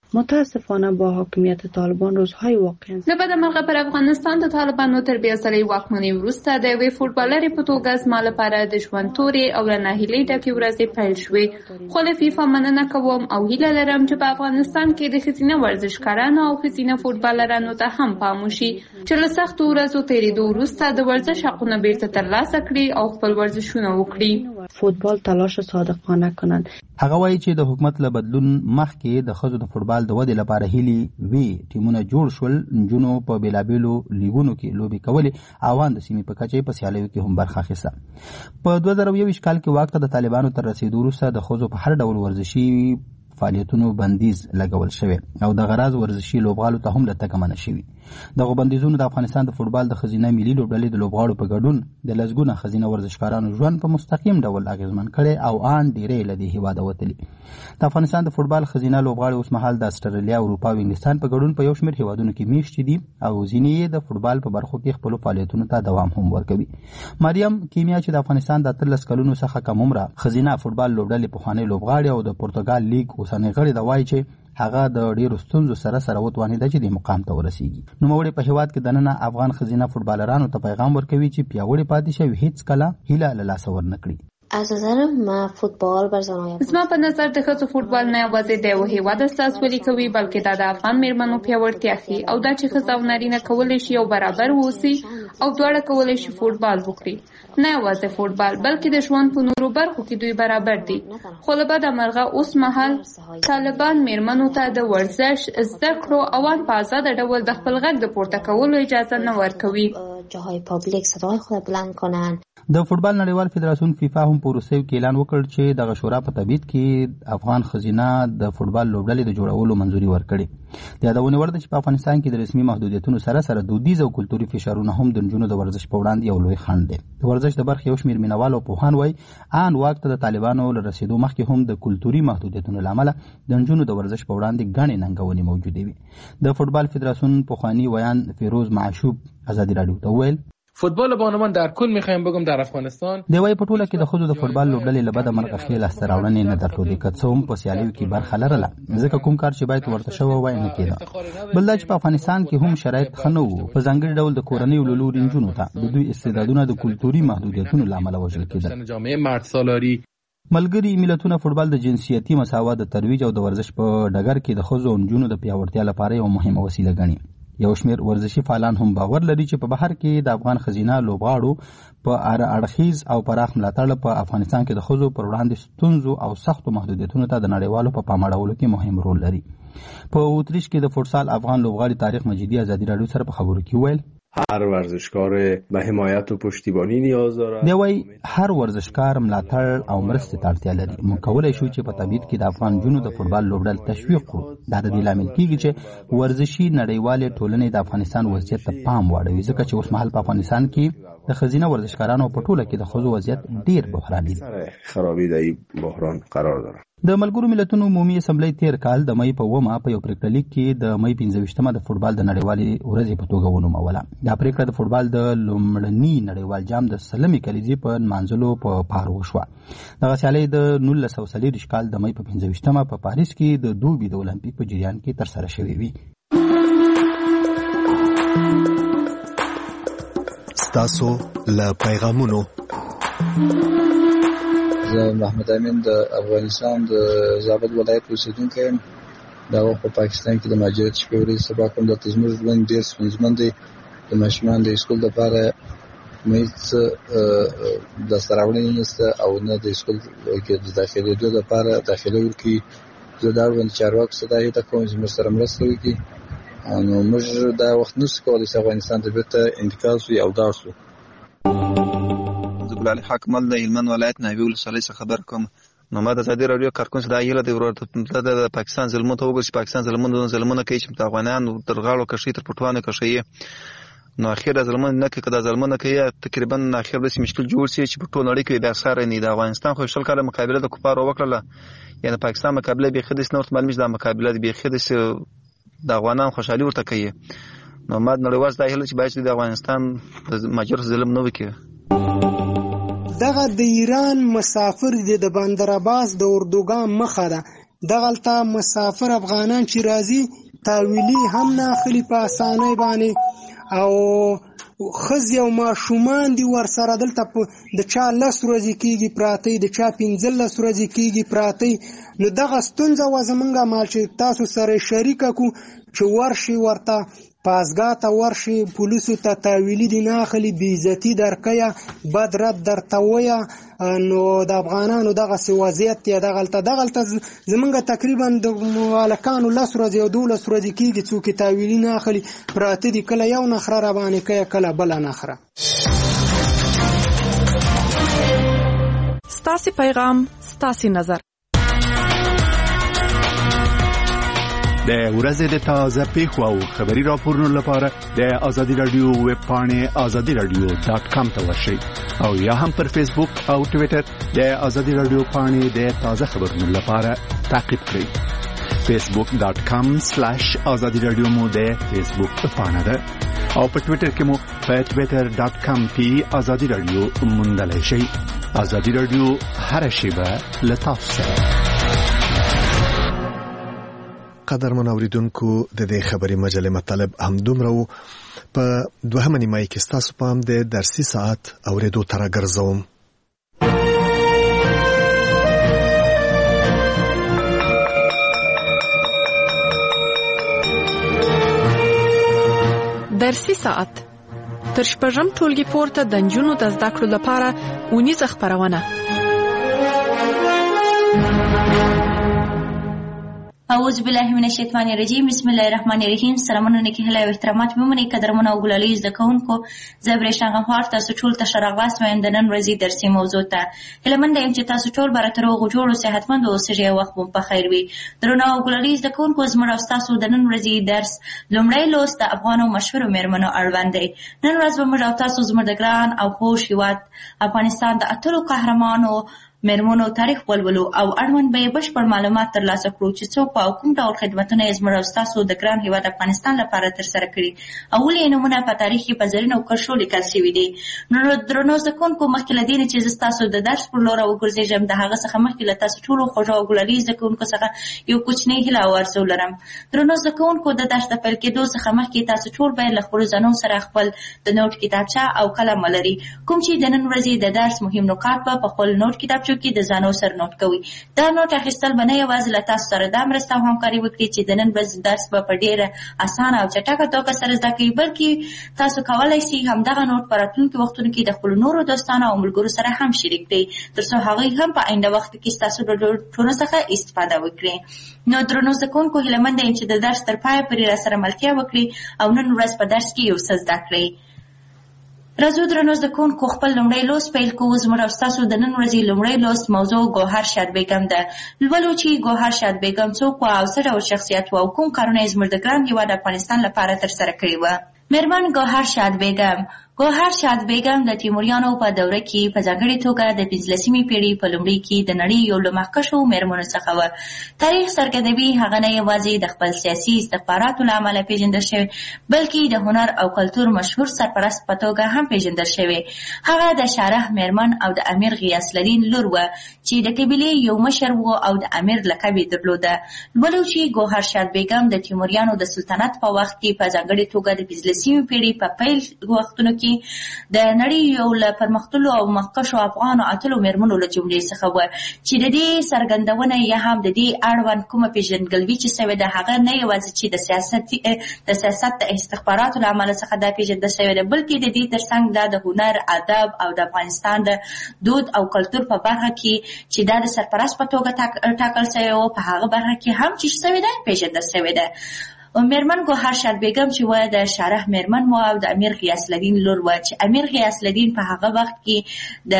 متاسفانه با حاکمیت طالبان روزهای واقعا د بدمرغه پر افغانستان د طالبانو تر بیا سره واکمنۍ وروسته د یوې فوټبالرې په توګه زما لپاره د ژوند تورې او له ناهیلۍ ډکې ورځې پیل شوې، خو له فیفا مننه کوم او هیله لرم چې په افغانستان کې د ښځینه ورزشکارانو او ښځینه فوټبالرانو ته هم پام وشي چې له سختو ورځو تېرېدو وروسته د ورزش حقونه بیرته ترلاسه کړي او خپل ورزشونه وکړي. فوتبال تلاش صادقانه کنند. هغه وایي چې د حکومت له بدلون مخکې د ښځو د فوټبال د ودې لپاره هیلې وی ټیمونه جوړ شول، نجونو په بیلابیلو لیګونو کې لوبې کولې، اوان د سیمې په کچه په سیالیو کې هم برخه اخیسته. په 2021 کال کې واک ته د طالبانو تر رسیدو وروسته د ښځو په هر ډول ورزشي فعالیتونو بندیز لګول شوی او د غراض ورزشي لوبغاړو ته هم له تګ منع شوي. دغه بندیزونو د افغانستان د فوټبال د ښځینه ملي لوبډلې د لوبغاړو په ګډون د لسګونه ښځینه ورزشکارانو ژوند په مستقیم ډول اغیزمن کړي او ان ډیرې له دې هیواده وتلي. د افغانستان د فوټبال ښځینه لوبغاړي اوس مهال د استرالیا، اروپا او انګلستان په ګډون په یو شمېر هیوادونو کې میشتې دي او ځینې د فوټبال په برخو کې خپل فعالیتونو ته دوام هم ورکوي. مریم کیمیا چې د افغانستان د 13 کلونو څخه کم عمره ښځینه فوټبال لوبډلې پخوانۍ لوبغاړي او د پرتګال لیګ اوسنۍ غړي د وایي چې هغه د ډیرو ستونزو سره وتوانېده چې د مقام ته ورسیږي. نوموړې په هیواد کې دننه افغان ښځینه فوټبالرانو ته پیغام ورکوي چې پیاوړې پاتې شي، هیڅ کله هیله له لاسه ورنکړي. از نظر ما فوتبال بر زنان زما په نظر د ښځو فوټبال نه یوازې د یو هیواد استازولي کوي بلکې دا د افغان میرمنو پیاوړتیا ښيي او دا چې ښځه او نارینه کولی شي یو برابر واوسي او دواړه کولی شي فوټبال وکړي. نه یوازې فوټبال بلکې د ژوند په نورو برخو کې دوی برابر دي. خو له بده مرغه اوس مهال طالبان میرمنو ته د ورزش، زده کړو او ان په آزاده ډول د خپل غږ د پورته کولو اجازه نه ورکوي. جاهای پابلیک صدای خود بلند کنند. د فوټبال نړیوال فدراسیون فیفا هم په روسیې کې اعلان وکړ چې دغه شورا په تبعید کې افغان ښځینه د فوټبال لوبډلې د جوړولو منځوري ورکړي. د یادونې وړ ده چې په افغانستان کې د رسمي محدودیتونو سره دودیز او کلتوري فشارونه هم د نجونو د ورزش په وړاندې یو لوی خنډ دی. د ورزش د برخې یو شمېر مینوال او پوهان وایي ان واک ته د طالبانو له رسیدو مخکې هم د کلتوري محدودیتونو له امله د نجونو د ورزش په وړاندې ګڼې ننګونې موجودې وي. د فوټبال فدراسیون پخوانی ویان فیروز معشوب ازادي رادیو ته وویل فوتبال بانوان در کل میخوایم بگم در افغانستان دی وای په ټوله کې د ښځو د فوټبال لوبډلې له بده مرغه ښې لاسته راوړنې نه درلودې، که څه هم په سیالیو کې برخه لرله، ځکه کوم کار چې باید ورته شوی وای نه کېده. بل دا چې په افغانستان کې هم شرایط ښه نه وو، په ځانګړي ډول د کورنیو له لوري نجونو ته د دوی استعدادونه د کلتوري محدودیتونو له امله وژل کېدل. جامعه مرد سالاري ملګري ملتونه فوټبال د جنسیتي مساوات د ترویج او د ورزش په ډګر کې د ښځو او نجونو د پیاوړتیا لپاره یو مهمه وسیله ګڼي. یو شمېر ورزشي فعالان هم باور لري چې په بهر کې د افغان ښځینه لوبغاړو په اړخیز او پراخ ملاتړ په افغانستان کې د ښځو پر وړاندې ستونزو او سختو محدودیتونو ته د نړیوالو په پام اړولو کې مهم رول لري. په اوتریش کې د فوټسال افغان لوبغاړي تاریخ مجیدی ازادي رادیو سره په خبرو کې ویل هر ورزشکار به حمایت و پشتیبانی نیاز داره. دی وای هر ورزشکار ملاتړ او مرستې ته اړتیا لري. موږ کولای شو چې په تبعید کې د افغان جنونو د فوټبال لوبډل تشویق کړو. دا د دې لامل کیږي چې ورزشي نړیوالې ټولنې د افغانستان وضعیت ته پام واړوي، ځکه چې اوس مهال په افغانستان کې د ښځینه ورزشکارانو په ټوله کې د ښځو وضعیت ډیر بحراني دی. خرابي د بحران قرار داره. د ملګرو ملتونو عمومي اسمبلی تیر کال د مې په 9 په یو پریکړه لیک کې د مې 25مه د فوټبال د نړیوالې ورځې په توګه ونوموله. دا پریکړه د فوټبال د لومړني نړیوال جام د سلمې کلیزې په نمانځلو په پار وشوه. دغه سیالي د 1940 کال د مې په 25مه په پاریس کې د دوبي د اولمپیک په جریان کې ترسره شوې وي. ستاسو له پیغامونو زه محمد امین د افغانستان د زابل ولایت اوسیدونکی یم. دا وخت په پاکستان کې د مهاجرت شپې ورځې سبا کوم د زموږ ژوند ډېر ستونزمن دی. د ماشومان د اسکول لپاره هېڅ لاسته راوړنې نشته او نه د اسکول کې د داخلېدو لپاره داخله ورکړي. زه دا اړوند چارواکو څخه دا هیله کوم چې زموږ سره مرسته وکړي. نو موږ دا وخت نشو کولی چې افغانستان ته بېرته انتقال شو او ولاړ شو. ګلالي حاکمل د هلمند ولایت ناوې ولسوالۍ څخه خبر کوم. نو ما د ازادي راډیو کارکون څخه دا هیله دی ورته د پاکستان ظلمونو ته وګورئ چې پاکستان ظلمونه کوي چې د افغانانو تر غاړو کشي تر پټوانو کشي. نو اخر ظلمونه نه کوي، کدا ظلمونه کوي تقریبا اخر به مشکل جوړ شي چې په ټول نړۍ کې بیا سره نه د افغانستان خو شل کاله مقابله د کفارو وکړه، یعنی پاکستان مقابله به خدای نور معلومه ده مقابله به خدای د افغانانو خوشحالي ورته کوي. نو ما نړیوال دا هیله چې باید د افغانستان د ماجر ظلم نه وکړي. دغه د ایران مسافر د بندر عباس د اردوګان مخه ده دغلته مسافر افغانان چې راځي تاویلی هم نه اخلي په اسانۍ باندې، او ښځې او ماشومان دي ورسره دلته د چا 10 ورځې کېږي پراته، د چا 15 ورځې کېږي پراته. نو دغه ستونزه وه زمونږ مال چې تاسو سره شریکه کړو چې ورشي ورته پازګاه ته ورشي، پولیسو ته تاویلي دي نه اخلي، بېعزتي درکویه، بد رد درته ویه. نو د افغانانو دغسې وضعیت دی دغلته زمونږ تقریبا د هلکانو 10 ورځې او 12 ورځې کېږي څوک یې تاویلي نه اخلي پراته دي، کله یو نخره راباندې کوي کله بله نخره. ستاسې پیغام ستاسې نظر. د ورځې د تازه پیښو او خبري راپورونو لپاره د آزادي رادیو ویب پاڼې azadiradio.com ته ورشئ او یا هم پر فیسبوک او ټویټر د آزادي رادیو پاڼې د تازه خبرونو لپاره تعقیب کړئ. facebook.com/azadiradio مو د فیسبوک پاڼه ده او په ټویټر کې مو په twitter.com/azadiradio موندلای شئ. آزادي رادیو هر شیبه له تاسو سره. قدرمن اوریدونکو د دې خبري مجلې مطلب هم دومره وو. په دوهمه نیمه کې ستاسو پام د درسي ساعت اوریدو تر ګرځوم. درسي ساعت تر شپږم ټولګي پورته د نجونو د زده کړو لپاره اونیزه خپرونه. اعوذ بالله من الشیطان الرجیم. بسم الله الرحمن الرحیم. سلامونه نیکی هلا او احترامات ممنې قدرمنه او ګلالي زده کوونکو، زه برېښنا غمخوار تاسو ټول ته ښه راغلاست وایم د نن ورځې درسي موضوع ته. هیلهمنده یم چې تاسو ټول به راته روغ جوړ او صحتمند اوسئ او وخت مو په خیر وي. درنو او ګلالي زده کوونکو، زموږ او ستاسو د نن ورځې درس لومړی لوست د افغانو مشهورو میرمنو اړوند دی. نن ورځ به موږ او تاسو زموږ د ګران او خوږ هېواد افغانستان د اتلو قهرمانو میرمنو تاریخ ولولو او اړوند به یې بشپړ معلومات ترلاسه کړو چې څوک او کوم ډول خدمتونه یې زموږ او ستاسو د ګران هېواد افغانستان لپاره ترسره کړي او ولې یې نومونه په تاریخ کې په زرینو کرښو لیکل شوي دي. نو درنو زده کوونکو، مخکې له دې نه چې زه ستاسو د درس پر لوره وګرځېږم، د هغه څخه مخکې له تاسو ټولو خوږو او ګلالي زده کوونکو څخه یو کوچنی هیله او ارزو لرم. درنو زده کوونکو، د درس د پیل کېدو څخه مخکې تاسو ټول باید له خپلو ځانونو سره خپل د نوټ کتابچه او قلم ولري. کوم چې د نن ورځې د درس مهم نکات په خپل نوټ کتابچو کې د ځانو سره نوٹ کوي. دا نوٹ اخیستل به نه یوازې له تاسو سره دا مرسته او همکاري وکړي چې د نن ورځې درس به په ډېره اسانه او چټکه توګه سره زده کوي، بلکې تاسو کولی شئ همدغه نوٹ په راتلونکي وختونو کې د خپلو نورو دوستانو او ملګرو سره هم شریک کړئ، تر څو هغوی هم په آینده وخت کې ستاسو له نوټونو څخه استفاده وکړي. نو درنو زده کوونکو، هیلهمنده یم چې د درس تر پایه پورې راسره ملتیا وکړي او نن ورځ په درس کې یو څه زده کړئ. راځو درنو زده کوونکو، خپل لومړی لوست پیل کوو. زموږ او ستاسو د نن ورځې لومړی لوست موضوع ګوهر شاد بیګم ده. لولو چې ګوهر شاد بیګم څوک وه او څه ډول شخصیت وه او کوم کارونه یې زموږ د ګران هېواد افغانستان لپاره ترسره کړي وه. میرمن ګوهر شاد بیګم. ګوهر شاد بیګم د تیموریانو په دوره کې په ځانګړې توګه د 15مې پېړۍ په لومړي کې د نړۍ یو له مخکښو میرمنو څخه وه. تاریخ څرګندوي هغه نه یوازې د خپل سیاسي استخباراتو له امله پېژندل شوې، بلکې د هنر او کلتور مشهور سرپرست په توګه هم پېژندل شوې. هغه د شارح میرمن او د امیر غیاث الدین لور وه چې د قبیلې یو مشر و او د امیر لقب یې درلوده. لولو چې ګوهر شاد بیګم د تیموریانو د سلطنت په وخت کې په ځانګړې توګه د 15مې پېړۍ په پیل وختونو کې د نړۍ یو له پرمختللو او مخکښو افغانو اتلو میرمنو له جملې څخه وه چې د دې څرګندونه یا هم د دې اړوند کومه پېژندګلوي چې سوې ده، هغه نه یوازې چې د سیاست د استخباراتو له امله څخه دا پېژندل شوې ده، بلکې د دې ترڅنګ دا د هنر، ادب او د افغانستان د دود او کلتور په برخه کې چې دا د سرپرست په توګه ټاکل شوی و، په هغه برخه کې هم چې شوې ده پېژندل شوې ده. میرمن ګوهر شاد بیګم چې وه د شارح میرمن وه او د امیر غیاث الدین لور وه چې امیر غیاث الدین په هغه وخت کې د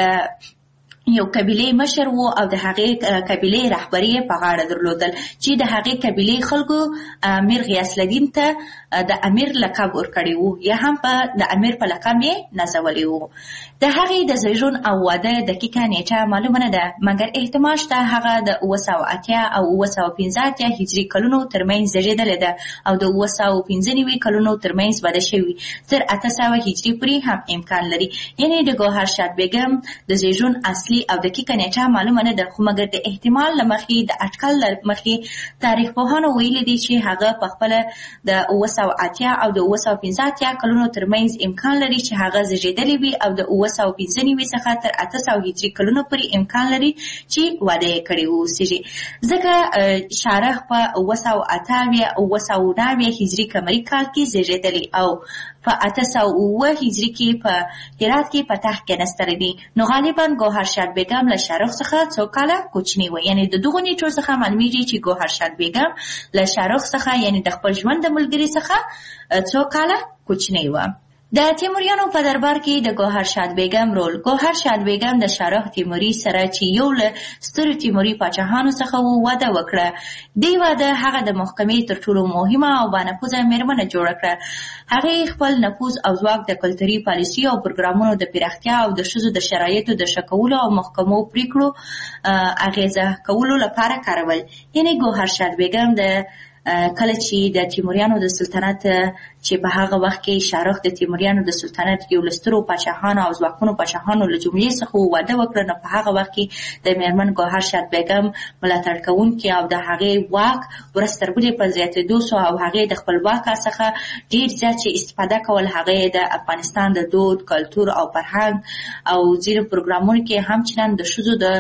یو قبیلې مشر و او د هغې قبیلې رهبري په غاړه درلودل چې د هغې قبیلې خلکو امیر غیاث الدین ته د امیر لقب ورکړی و یا هم د امیر په لقب یې نازولی و. د هغې د زیږون او واده دقیقه نیټه معلومه نه ده، مګر احتمال شته هغه د 980 او 915 هجري کلونو ترمنځ زیږېدلې ده او د 995 کلونو ترمنځ واده شوي، تر 800 هجري پورې هم امکان لري. یعنې د ګوهر شاد بیګم د زیږون اصلي صحیح او دقیقه نیټه معلومه نه ده، خو مګر د احتمال له مخې د اټکل له مخې تاریخ پوهانو ویلي دي چې هغه په خپله د 980 او د 985 کلونو ترمنځ امکان لري چې هغه زیږېدلی وي او د 995 څخه تر 800 هجري کلونو پورې امکان لري چې واده یې کړی واوسېږي. ځکه شارح په 988 او 990 هجري قمري کال کې زیږېدلی او په 809 هجري کې په هرات کې په تخت کېنستلی دي. نو غالبا ګوهرشاد بیګم له شارخ څخه څو کاله کوچنی و. یعنې د دغو نیټو څخه معلومیږي چې ګوهرشاد بیګم له شارخ څخه یعنې د خپل ژوند د ملګري څخه څو کاله کوچنی و. د تیموریانو په دربار کې د ګوهرشاد بیګم رول. ګوهرشاد بیګم د شارح تیموري سره چې یو له سترو تیموري پاچاهانو څخه واده وکړه. دې واده هغه د محکمې تر ټولو مهمه او بانفوذه میرمنه جوړه کړه. هغې خپل نفوذ او ځواک د کلتوري پالیسي او پروګرامونو د پراختیا او د ښځو د شرایطو د ښه کولو او محکمو پریکړو اغیزه کولو لپاره کارول. یعنې ګوهرشاد بیګم د کله چې د تیموریانو د سلطنت چې په هغه وخت کې شارخ د تیموریانو د سلطنت یو له سترو پاچاهانو او ځواکمنو پاچاهانو له جملې څخه واده وکړه، نو په هغه وخت کې د میرمن ګوهرشاد بیګم ملاتړ کوونکي او د هغې واک ورځ تر بلې په زیاتېدو سو او هغې د خپل واک څخه ډېر زیات چې استفاده کول. هغې د افغانستان د دود، کلتور او فرهنګ او ځینو پروګرامونو کې همچنان د ښځو د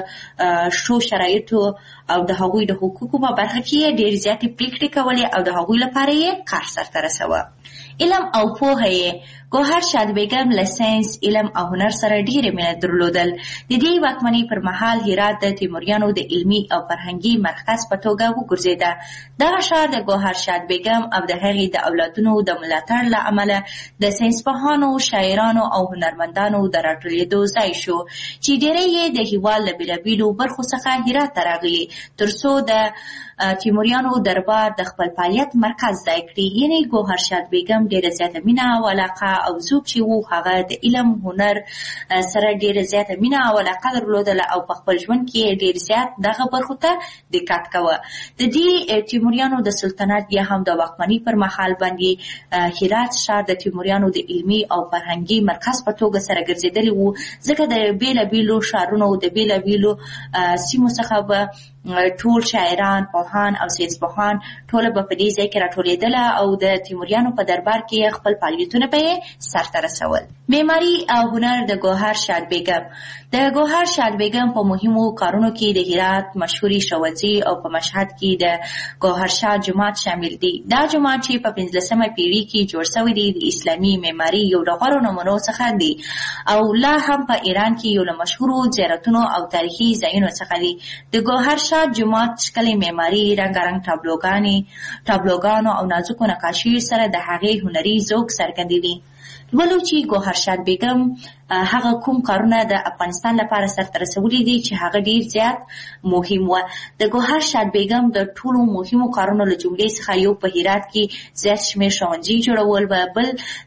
ښو شرایطو او د هغوی د حقوقو په برخه کې ډېر زیاتې پریکړې کولې او د هغوی لپاره یې کار سرته رسوه. علم او پوهه یې. ګوهرشاد بیګم له ساینس، علم او هنر سره ډېرې مینه درلودل. د دې واکمنۍ پر مهال هرات د تیموریانو د علمي او فرهنګي مرکز په توګه وګرځېده. دغه ښار د ګوهرشاد بیګم او د هغې د اولادونو د ملاتړ له امله د ساینسپوهانو، شاعرانو او هنرمندانو د راټولېدو ځای شو چې ډېری یې د هېواد له بېلابېلو برخو څخه هرات ته راغلي تر څو د تیموریانو دربار د خپل فعالیت مرکز ځای کړي. یعنې ګوهرشاد بیګم ډېره زیاته مینه او علاقه او څوک چې وو هغه د علم هنر سره ډېره زیاته مینه او علاقه درلودله او په خپل ژوند کې ډېر زیات دغه برخو ته دقت کوه. د دې تیموریانو د سلطنت یا هم د واکمنۍ پر مهال باندې هرات ښار د تیموریانو د علمي او فرهنګي مرکز په توګه سره ګرځېدلی وو. ځکه د بېلابېلو ښارونو د بېلابېلو سیمو څخه به ټول شاعران، پوهان او ساینسپوهان ټوله به په دې ځای کې راټولېدله او د تیموریانو په دربار کې خپل فعالیتونه به یې سرته رسول. معماري او هنر د ګوهرشاد بیګم. د ګوهرشاد بیګم په مهمو کارونو کې د هرات مشهوري ښوونځي او په مشهد کې د ګوهرشاد جومات شامل دي. دا جومات چې په 15مه پیړۍ کې جوړ شوی دی د اسلامي معماري یو له غوره نمونو څخه دی او لا هم په ایران کې یو له مشهورو زیارتونو او تاریخي ځایونو څخه دی. د ګوهرشاد جومات ښکلې معماري، رنګارنګ تابلوګانو او نازکو نقاشیو سره د هغې هنري ذوق څرګندوي. ولو چې ګوهرشاد بیګم هغه کوم کارونه د افغانستان لپاره سرته رسولي دي چې هغه ډیر زیات مهم و. د ګوهرشاد بیګم د ټولو مهمو کارونو له جملې څخه یو په هرات کې زیات شمېر ښوونځي جوړول و، بل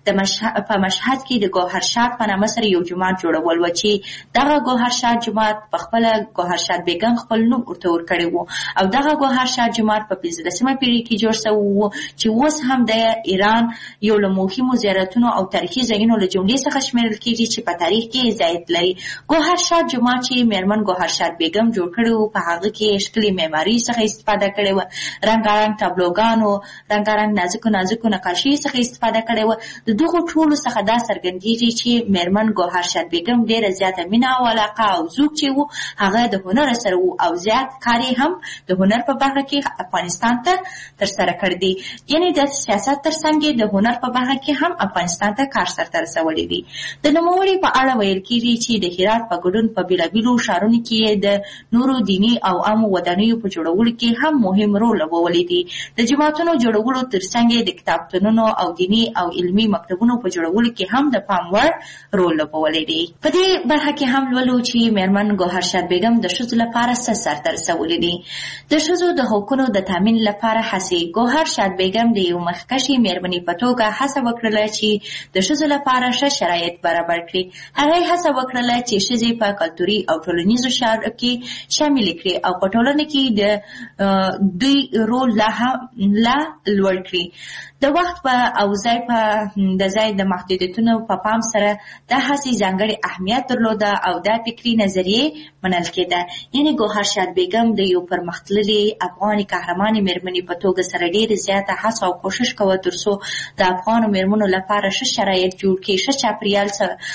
په مشهد کې د ګوهرشاد په نامه سره یو جومات جوړول و چې دغه ګوهرشاد جومات په خپله ګوهرشاد بیګم خپل نوم ورته ورکړی و او دغه ګوهرشاد جومات په 15مه پیړۍ کې جوړ شوی و چې اوس هم د ایران یو له مهمو زیارتونو او تاریخي ځایونو له جملې څخه شمیرل کېږي چې په تاریخ کې ځای لري. ګوهرشاد جومات چې میرمن ګوهرشاد بیګم جوړ کړی و په هغه کې ښکلې معماري څخه استفاده کړې وه، رنګارنګ تابلوګانو، رنګارنګ نازکو نقاشي څخه استفاده کړې وه. د دغو ټولو څخه دا څرګندېږي چې میرمن ګوهرشاد بیګم ډېره زیاته مینه او علاقه او ذوق چې و هغه د هنر سره و او زیات کار یې هم د هنر په برخه کې افغانستان ته ترسره کړی دی. یعنې د سیاست ترڅنګ د هنر په برخه کې هم افغانستان ته کار سرته رسولی دی. د نوموړي په اړه ویل کېږي چې د هرات په ګډون په بېلابېلو ښارونو کې د نورو دیني او عامو ودانیو په جوړولو کې هم مهم رول لوبولی دی. د جوماتونو جوړولو ترڅنګ د کتابتونونو او دیني او علمي مکتبونو په جوړولو کې هم د پام وړ رول لوبولی دی. په دې برخه کې هم لولو چې میرمن ګوهرشاد بیګم د ښځو لپاره څه سرته رسولی دی. د ښځو د حقونو د تامین لپاره هڅې. ګوهرشاد بیګم د یو مخکښې میرمنې په توګه هڅه وکړله چې د ښځو لپاره ښه شرایط برابر کړي. هغه هڅه وکړه چې ښځې په کلتوري او ټولنیزو چارو کې شامل کړي او په ټولنه کې د دوی رول لا لوړ کړي. د وخت په او ځای په د ځای د محدودیتونو په پام سره دا هڅې ځانګړی اهمیت درلوده او دا فکري نظریې منل کېده. یعنې ګوهرشاد بیګم د یو پرمختللې افغاني قهرمانې مېرمنې په توګه سره ډېره زیاته هڅه او کوشش کوه ترڅو د افغانو مېرمنو لپاره ښه شرایط جوړ کړي، ښه چاپریال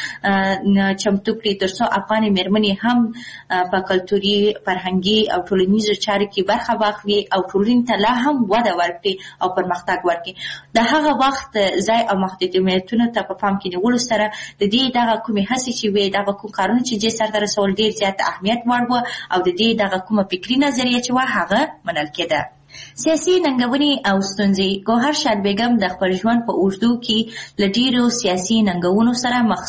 چمتو کړي ترڅو افغانې مېرمنې هم په کلتوري، فرهنګي او ټولنیزو چارو کې برخه واخلي او ټولنې ته لا هم وده ورکړي او پرمختګ ورکړي. د هغه وخت ځای او محدودیتونو ته په پام کې نیولو سره د دې دغه کومې هڅې چې وې، دغه کوم کارونه چې دې سرته رسول ډېر زیات اهمیت وړ وه او د دې دغه کومه فکري نظریه چې وه هغه منل کېده. سیاسي ننګونې او ستونزې. ګوهرشاد بیګم د خپل ژوند په اوږدو کې له ډېرو سیاسي ننګونو سره مخ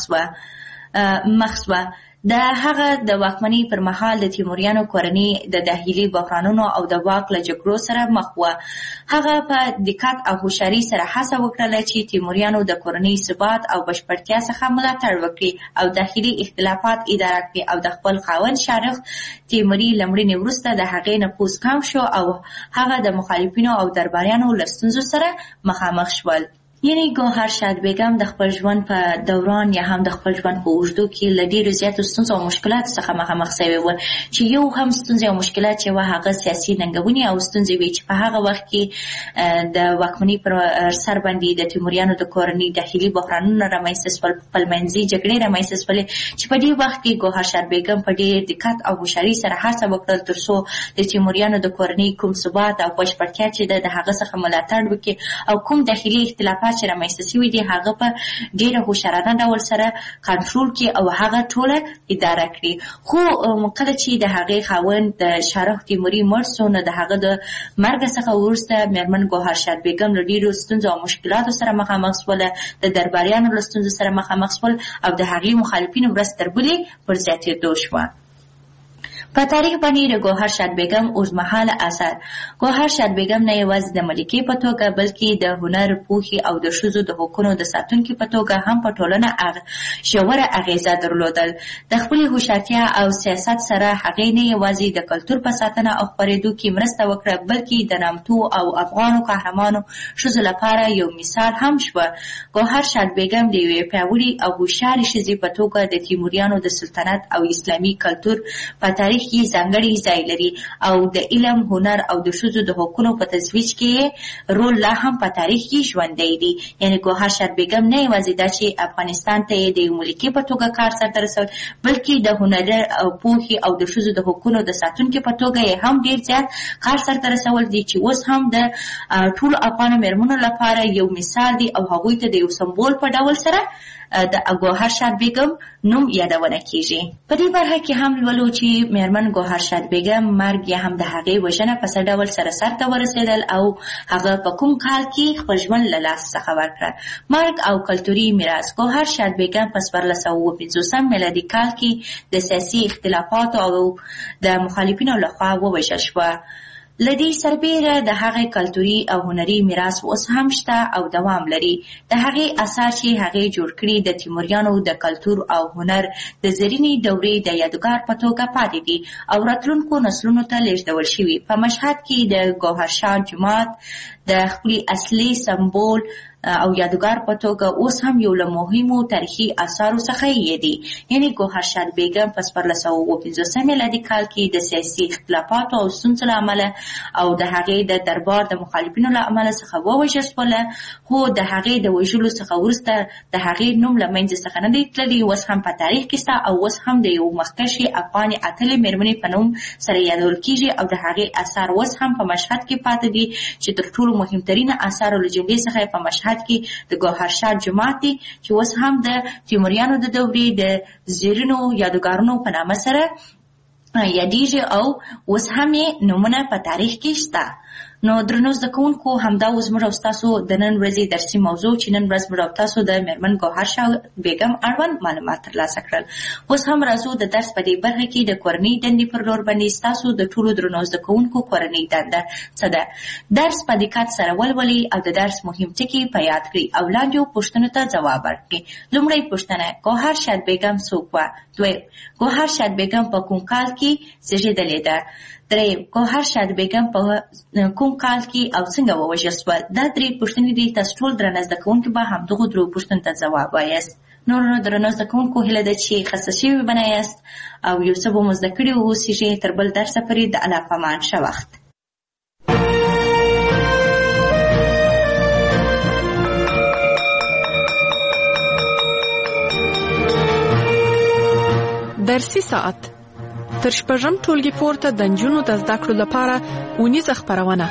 شوه. د هغه د واکمنۍ پر مهال د تیموریانو کورنۍ د داخلي بحرانونو او د واک له جګړو سره مخ وه. هغه په دقت او هوښیارۍ سره هڅه وکړله چې تیموریانو د کورنۍ ثبات او بشپړتیا څخه ملاتړ وکړي او داخلي اختلافات اداره کړي او د خپل خاوند شارخ تیموري له مړینې وروسته د هغې نفوذ کم شو او هغه د مخالفینو او درباریانو له ستونزو سره مخامخ شول. یعنې ګوهرشاد بیګم د خپل ژوند په دوران یا هم د خپل ژوند په اوږدو کې له ډېرو زیاتو ستونزو او مشکلاتو څخه مخامخ شوې وه چې یو هم ستونزې او مشکلات چې وه هغه سیاسي ننګونې او ستونزې وې چې په هغه وخت کې د واکمنۍ پر سر باندې د تیموریانو د کورنۍ داخلي بحرانونه رامنځته شول، خپلمنځي جګړې رامنځته شولې چې په دې وخت کې ګوهرشاد بیګم په ډېر دقت او هوښیارۍ سره هڅه وکړل ترڅو د تیموریانو د کورنۍ کوم ثبات او بشپړتیا چې د هغه څخه ملاتړ وکړي او کوم داخلي اختلافات چې رامنځته شوي دي هغه په ډېره هوښیارانه ډول سره کنټرول کړي او هغه ټوله اداره کړي. خو کله چې د هغې خاوند د شارخ تیموري مړ شو نو د هغه د مرګ څخه وروسته مېرمن ګوهرشاد بیګم له ډېرو ستونزو او مشکلاتو سره مخامخ شوله، د درباریانو له ستونزو سره مخامخ شول او د هغې مخالفینو ورځ تر بلې پر زیاتېدو شوه. په تاریخ باندې د ګوهرشاد بیګم اوږدمهاله اثر. ګوهرشاد بیګم نه یوازې د ملکې په توګه بلکې د هنر، پوهې او د ښځو د حقونو د ساتونکي په توګه هم په ټولنه ژوره اغیزه درلودل. د خپلې هوښیارتیا او سیاست سره هغې نه یوازې د کلتور په ساتنه او خپرېدو کې مرسته وکړه بلکې د نامتو او افغانو قهرمانو ښځو لپاره یو مثال هم شوه. ګوهرشاد بیګم د یوې پیاوړې او هوښیارې ښځې په توګه د تیموریانو د سلطنت او اسلامي کلتور په تاریخ کې ځانګړی ځای لري او د علم، هنر او د ښځو د حقونو په ترویج کې رول لا هم په تاریخ کې ژوندی دی. یعنې ګوهرشاد بیګم نه یوازې دا چې افغانستان ته یې د یو ملکې په توګه کار سرته رسول بلکې د هنر او پوهې او د ښځو د حقونو د ساتونکي په توګه یې هم ډېر زیات کار سرته رسول دي چې اوس هم د ټولو افغانو مېرمنو لپاره یو مثال دی او هغوی ته د یو سمبول په ډول سره د ګوهرشاد بیګم نوم یادونه کیږي. په دې برخه کې هم لولو چې مېرمن ګوهرشاد بیګم مرګ یا هم د هغې وژنه په څه ډول سره سرته ورسېدل او هغه په کوم کال کې خپل ژوند له لاسه څخه ورکړه. مرګ او کلتوري میراث. ګوهرشاد بیګم په 1450 میلادي کال کې د سیاسي اختلافاتو او د مخالفینو لخوا ووژل شوه. له دې سربیره د هغې کلتوري او هنري میراث اوس هم شته او دوام لري. د هغې اثار چې هغې جوړ کړي د تیموریانو د کلتور او هنر د زرینې دورې د یادګار په توګه پاتې دي او راتلونکو نسلونو ته لیږدول شوي. په مشهد کې د ګوهرشاد جومات د خپلې اصلي سمبول او یادګار په توګه اوس هم یو له مهمو تاریخي اثارو څخه یې دي. یعنې ګوهرشاد بیګم په 1450 میلادي کال کې د سیاسي اختلافاتو او ستونزو له امله او د هغې د دربار د مخالفینو له امله څخه ووژل شوله، خو د هغې د وژلو څخه وروسته د هغې نوم له منځه څخه نه دی تللی. اوس هم په تاریخ کې شته او اوس هم د یو مخکښې افغانې اتلې مېرمنې په نوم سره یادول کېږي او د هغې اثار اوس هم په مشهد کې پاتې دي چې تر ټولو مهمترینه اثارو له جملې څخه په مشهد کې د ګوهرشاد جومات دی چې اوس هم د تیموریانو د دورې د زیرینو یادګارونو په نامه سره یادیږي او اوس هم یې نومونه په تاریخ کې شته. نو درنو زده کوونکو همدا اوس موږ او ستاسو د نن ورځې درسي موضوع چې نن ورځ موږ او تاسو د میرمن ګوهر شاه بیګم اړوند معلومات ترلاسه کړل. اوس هم راځو د درس په دې برخه کې د کورنۍ دندې پر لور باندې ستاسو د ټولو درنو زده کوونکو کورنۍ دنده څه ده. درس په دقت سره ولولئ او د درس مهم ټکي په یاد کړئ او لاندې پوښتنو ته ځواب ورکړئ. لومړی پوښتنه: ګوهر شاه بیګم څوک وه؟ دویم: ګوهر شاه بیګم په کوم کال کې زیږېدلې ده؟ دریم: ګوهر شاه بیګم په کوم کال کې او څنګه ووژل شوه؟ دا درې پوښتنې دي. تاسو ټول درنه زده کوونکي به همدغو درو پوښتنو ته ځواب وایاست. نورو درنو زده کوونکو هیله ده چې خسته شوي به نه یاست او یو څه به مو زده کړي واوسیږئ. تر بل درسه پورې د الله پامان ښه وخت. درسي ساعت تر شپږم ټولګي پورته د نجونو د زده کړو لپاره اونیزه خپرونه.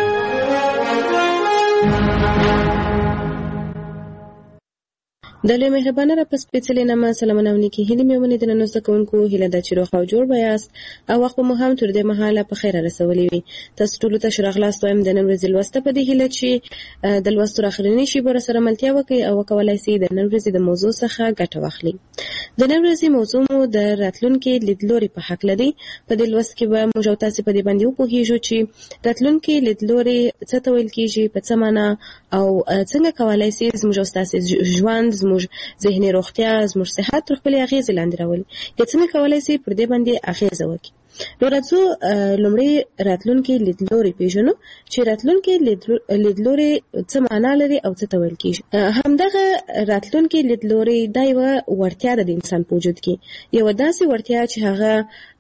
د لوی مهربانه را په سپېڅلې نامه سلامونه او نیکې هیلې مې ومنې. درنو زده کوونکو هیله ده چې روغ او جوړ به یاست او وخت به مو هم تر دې مهاله په خیره رسولی وي. تاسو ټولو ته ښه راغلاست وایم د نن ورځې لوسته په دې هیله چې د لوستو راخرنۍ شیبو راسره ملتیا وکړئ او وکولای سئ د نن ورځې د موضوع څخه ګټه واخلئ. د نن ورځې موضوع مو د راتلونکي لیدلوري په هکله دی. په دې لوست کې به موږ او تاسې په دې باندې وپوهیږو چې راتلونکي لیدلوري څه ته ویل کېږي، په څه معنا او څنګه کولای سي زموږ او ستاسې ژوند، زموږ ذهني روغتیا، زموږ صحت تر خپلې اغېزې لاندې راولي، یا څنګه کولای سي پر دې باندې اغېزه وکړي. نو راځو لومړی راتلونکي لیدلوري پیژنو چې راتلونکي لیدلوري څه معنا لري او څه ته ویل کېږي. همدغه راتلونکي لیدلوري دا یوه وړتیا ده د انسان په وجود کې، یوه داسې وړتیا چې هغه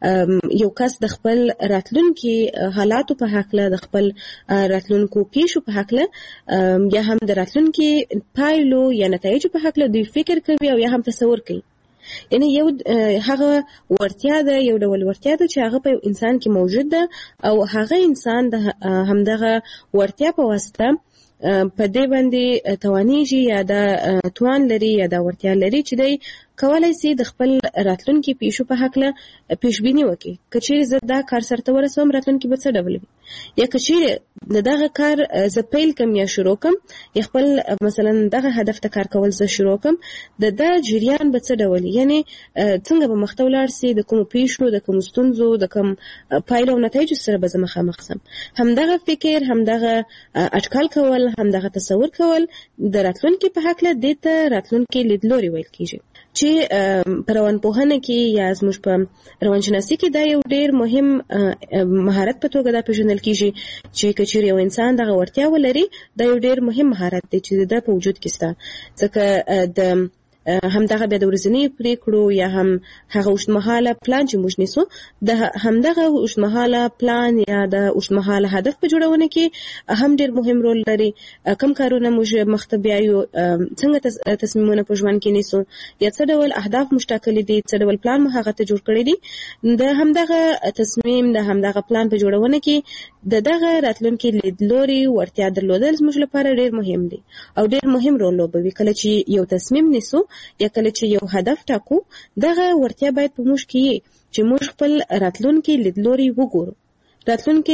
یو کس د خپل راتلونکي حالاتو په هکله، د خپل راتلونکو پیښو په هکله، یا هم د راتلونکي پایلو یا نتایجو په هکله دوی فکر کوي او یا هم تصور کوي. یعنی یو هغه وړتیا ده، یو ډول وړتیا ده چې هغه په انسان کې موجود ده او هغه انسان د همدغه وړتیا په واسطه په دې باندې توانیږي یا دا توان لري یا دا وړتیا لري چې دی کولای سي د خپل راتلونکي پیښو په هکله پیشبیني وکړي. که چیرې زه دا کار سرته ورسوم راتلونکي به څه ډول وي، یا که چیرې د دغه کار زه پیل کم یا شروع کم، یا خپل مثلا دغه هدف ته کار کول زه شروع کم، د دا جریان به څه ډول، یعنی څنګه به مخته ولاړ سي، د کومو پیښو، د کومو ستونزو، د کوم پایلو او نتایجو سره به زه مخامخ سم. همدغه فکر، همدغه اټکل کول، همدغه تصور کول د راتلونکي په هکله دې ته راتلونکي لیدلوري ویل کېږي، چې په روانپوهنه کې یا زموږ په روانشناسي کې دا یو ډېر مهم مهارت په توګه دا پیژندل کېږي چې که چیرې یو انسان دغه وړتیا ولري، دا یو ډېر مهم مهارت دی چې د په وجود کې شته. ځکه د همدغه بیا د ورځنیو پریکړو یا هم هغه اوږدمهاله پلان چې موږ نیسو، د همدغه اوږدمهاله پلان یا د اوږدمهاله هدف په جوړونه کې هم ډېر مهم رول لري. کوم کارونه موږ مخته بیایو، څنګه تصمیمونه په ژوند کې نیسو، یا څه ډول اهداف موږ ټاکلي دي، څه ډول پلان مو هغه ته جوړ کړی دی. د همدغه تصمیم، د همدغه پلان په جوړونه کې د دغه راتلونکي لیدلوري وړتیا درلودل زموږ لپاره ډېر مهم دی او ډېر مهم رول لوبوي. کله چې یو تصمیم نیسو یا کله چې یو هدف ټاکو، دغه وړتیا باید په موږ کې چې موږ خپل راتلونکي لیدلوري وګورو، راتلونکي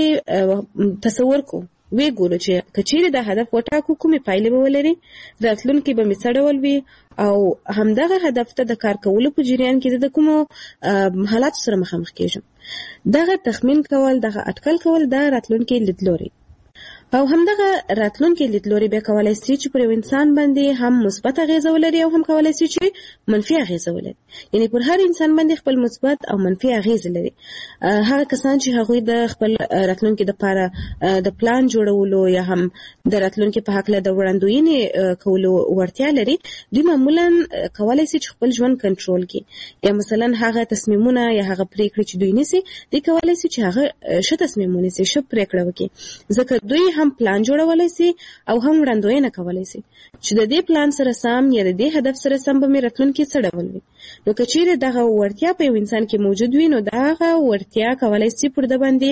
تصور کو، وی ګورو چې کچېرې دا هدف وټاکو کومې پایلې به ولري، راتلونکي به مې څه ډول وي، او همدغه هدف ته د کار کولو په جریان کې د کومو حالاتو سره مخامخ کېږم. دغه تخمین کول، دغه اټکل کول دا راتلونکي لیدلوري. او همدغه راتلونکي لیدلوري بیا کولای سي چې پر یو انسان باندې هم مثبت اغیزه ولري او هم کولای سي چې منفي اغیزه ولري. یعنی پر هر انسان باندې خپل مثبت او منفي اغیزه لري. هغه کسان چې هغوی د خپل راتلونکي لپاره د پلان جوړولو یا هم د راتلونکي په هکله د وړاندوینې کولو وړتیا لري، دوی معمولا کولای سي چې خپل ژوند کنټرول کړي، یا مثلا هغه تصمیمونه یا هغه پریکړې چې دوی نیسي، دوی کولای سي چې هغه ښه تصمیم ونیسي، ښه پریکړه وکړي، ځکه دوی هم پلان جوړولای سي او هم وړاندوینه کولای سي چې د دې پلان سره سم یا د دې هدف سره سم به مې راتلونکي څه ډول وي. نو که چیرې دغه وړتیا په یو انسان کې موجود وي، نو دغه وړتیا کولای سي پر د باندې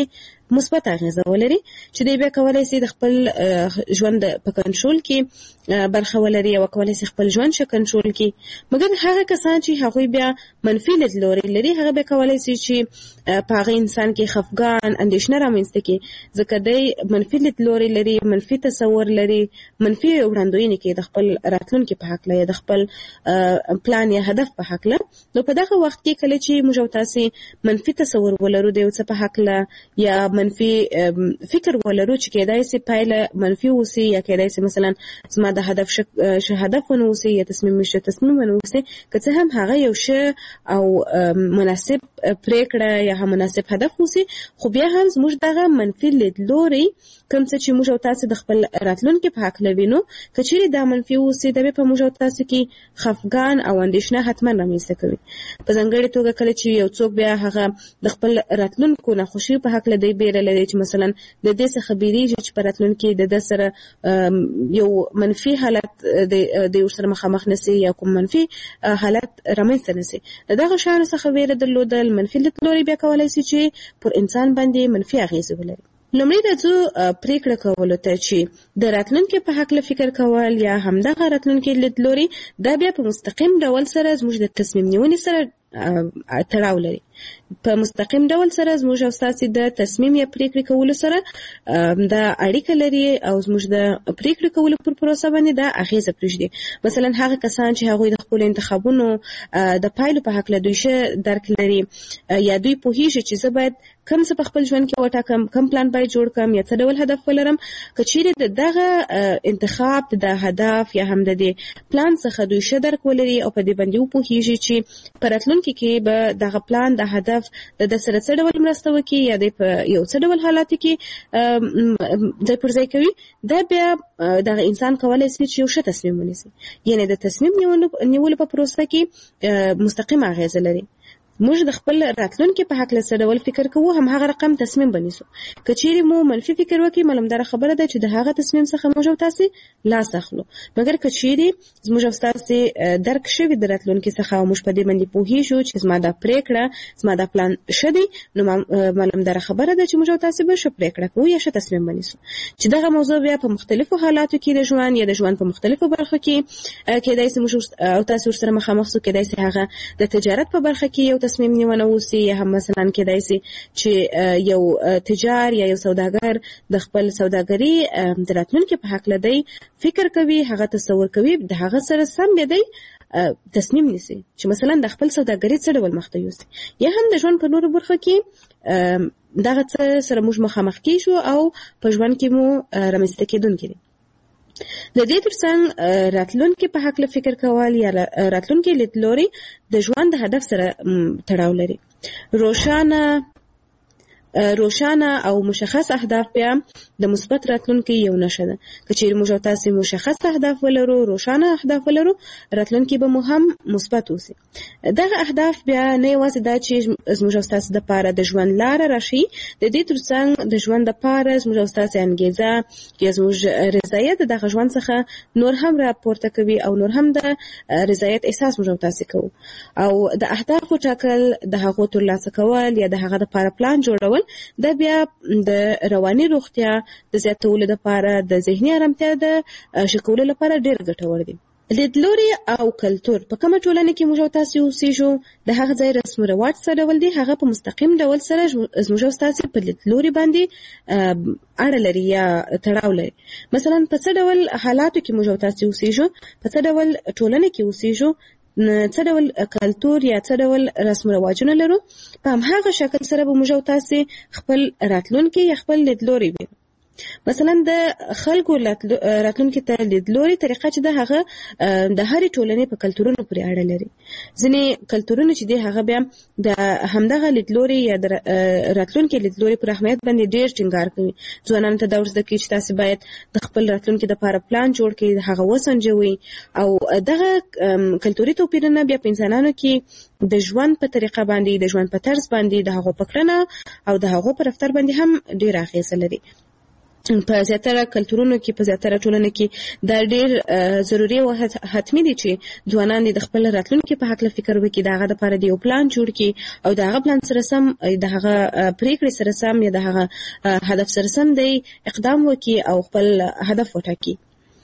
مثبت اغیزه ولري چې دوی بیا کولای شي د خپل ژوند په کنټرول کې برخه ولري او کولای شي خپل ژوند شه کنټرول کړي. مګر هغه کسان چې هغوی بیا منفي لیدلوري لري هغه به کولای شي چې په هغه انسان کې خفګان اندېښنه رامنځته کړي، ځکه دی منفي لیدلوري لري، منفي تصور لري، منفي وړاندوینې کوي د خپل راتلونکي په هکله یا د خپل پلان یا هدف په هکله. نو په دغه وخت کې کله چې موږ او تاسو منفي تصور ولرو د یو څه په هکله یا منفي فکر ولرو چې کېدای شي پایله منفي وسی یا کېدای شي مثلا زما د هدف ونه وسی یا تصمیم ونه وسی، که څه هم هغه یو ښه او مناسب پریکړه یا هم مناسب هدف وسی، خو بیا هم زموږ دغه منفي لیدلوري کوم څه چې موږ او تاسو د خپل راتلونکي په هکله وینو که چیرې دا منفي وسی د په موږ او تاسو کې خفګان او اندېښنه حتما رامنځته کوي. په ځانګړې توګه کله چې یو څوک بیا هغه د خپل راتلونکو ناخوشي په هکله دی بیره لري چې مثلا د دې څخه بیریږي چې په راتلونکي د سره یو منفي حالت د ورسره مخامخ نشي یا کوم منفي حالت رامنځته نشي، دغه شیانو څخه ویره درلودل منفي لیدلوري بیا کولای شي چې پر انسان باندې منفي اغیزه ولري. لومړی راځو پریکړه کولو ته چې د راتلونکي په هکله فکر کول یا همدغه راتلونکي لیدلوري دا بیا په مستقیم ډول سره زموږ د تصمیم نیونې سره تړاو لري. په مستقیم ډول سره زموږ او ستاسو د تصمیم یا پریکړې کولو سره دا اړیکه لري او زموږ د پریکړې کولو پر پروسه باندې دا اغیزه پرېږدي. مثلا هغه کسان چې هغوی د خپل انتخابونو د پایلو په هکله دوی ښه درک لري یا دوی پوهیږي چې زه باید کوم څه په خپل ژوند کې وټاکم، کوم پلان باید جوړ کړم یا څه ډول هدف ولرم، که چیرې د دغه انتخاب د هدف یا هم د دې پلان څخه دوی ښه درک ولري او په دې باندې وپوهیږي چې په راتلونکي کې به دغه پلان د هدف د سره څه ډول مرسته وکړي یا د یو څه ډول حالاتو کې ځای پر ځای کوي، دا بیا دغه انسان کولای شي چې یو ښه تصمیم ونیسي. یعنې د تصمیم نیولو په پروسه کې مستقیم اغیزه لري. موږ د خپل راتلونکي په هکله څه ډول فکر کوو هم هغه رقم تصمیم بنیسو. که چیرې مو منفي فکر وکړي معلومداره خبره ده چې د هغه تصمیم څخه موږ او تاسو لاس اخلو، مګر که چیرې زموږ او تاسو درک شوي د راتلونکي څخه او موږ په دې باندې پوهیږو چې زما دا پریکړه زما دا پلان ښه دی، نو معلومداره خبره ده چې موږ او تاسو به ښه پریکړه کوو یا ښه تصمیم بنیسو. چې دغه موضوع بیا په مختلفو حالاتو کې د ژوند یا د ژوند په مختلفو برخو کې کېدای شي موږ او تاسو سره مخامخ شو، کېدای شي هغه د تجارت په برخه کې یو تصمیم نیونه وسی یا هم مثلا کېدای شي چې یو تجار یا یو سوداګر د خپل سوداګري د راتلونکي په هکله دی فکر کوي، هغه تصور کوي، د هغه سره سم دی تصمیم نیسي چې مثلا د خپل سوداګري څه ډول مخته یوسي. یا هم د ژوند په نورو برخو کې دغه څه سره موږ مخامخ کیږو او په ژوند کې مو رامنځته کېدونکي دي. د دې ترڅنګ راتلونکي په هکله فکر کول یا راتلونکي لیدلوري د ژوند د هدف سره تړاو لري. روښانه او مشخص اهداف بیا د مثبت راتلونکي یو نښه ده. که چیرې موږ او تاسو مشخص اهداف ولرو، روښانه اهداف ولرو، راتلونکي به مو هم مثبت اوسي. دغه اهداف بیا نه یوازې دا چې زموږ او تاسو لپاره د ژوند لاره راشي، د دې ترڅنګ د ژوند لپاره زموږ او تاسو انګیزه یا زموږ رضایت دغه ژوند څخه نور هم راپورته کوي او نور هم د رضایت احساس موږ او تاسو کوو. او د اهدافو ټاکل، د هغو ترلاسه کول یا د هغه لپاره پلان جوړول دا بیا د رواني روغتیا د زیاتولو لپاره، د ذهني آرامتیا د ښه کولو لپاره ډېر ګټور دي. لیدلوري او کلتور په کومه ټولنه کې موږ او تاسو اوسېږو، د هغه ځای رسم و رواج څه ډول دي، هغه په مستقیم ډول سره زموږ او تاسو په لیدلوري باندې اړه لري یا تړاو لري. مثلا په څه ډول حالاتو کې موږ او تاسو اوسېږو، په څه ډول ټولنه کې اوسېږو، څه ډول کلتور یا څه ډول رسم رواجونه لرو، په هماغه شکل سره به موږ او تاسو خپل راتلونکي یا خپل لیدلوري وینو. مثلا د خلکو راتلونکي ته لیدلوري طریقه چې د هغه د هرې ټولنې په کلتورونو پورې اړه لري. ځینې کلتورونه چې دی هغه بیا د همدغه لیدلوري یا د راتلونکي لیدلوري پر اهمیت باندې ډېر ټینګار کوي. ځوانانو ته دا ور زده کوي چې تاسو باید د خپل راتلونکي لپاره پلان جوړ کړئ، هغه وسنجوي. او دغه کلتوري توپیرونه بیا په انسانانو کې د ژوند په طریقه باندې، د ژوند په طرز باندې، د هغو په کړنه او د هغو په رفتار باندې هم ډېر اغیزه لري. په زیاتره کلتورونو کې په زیاتره ټولنه کې دا ډېر ضروري او حتمي دي چې ځوانان د خپل راتلونکي په حق فکر وکړي، د هغه لپاره د یو پلان جوړ کړي او د هغه پلان سره سم د هغه پریکړې سره سم یا د هغه هدف سره سم دی اقدام وکړي او خپل هدف وټاکي.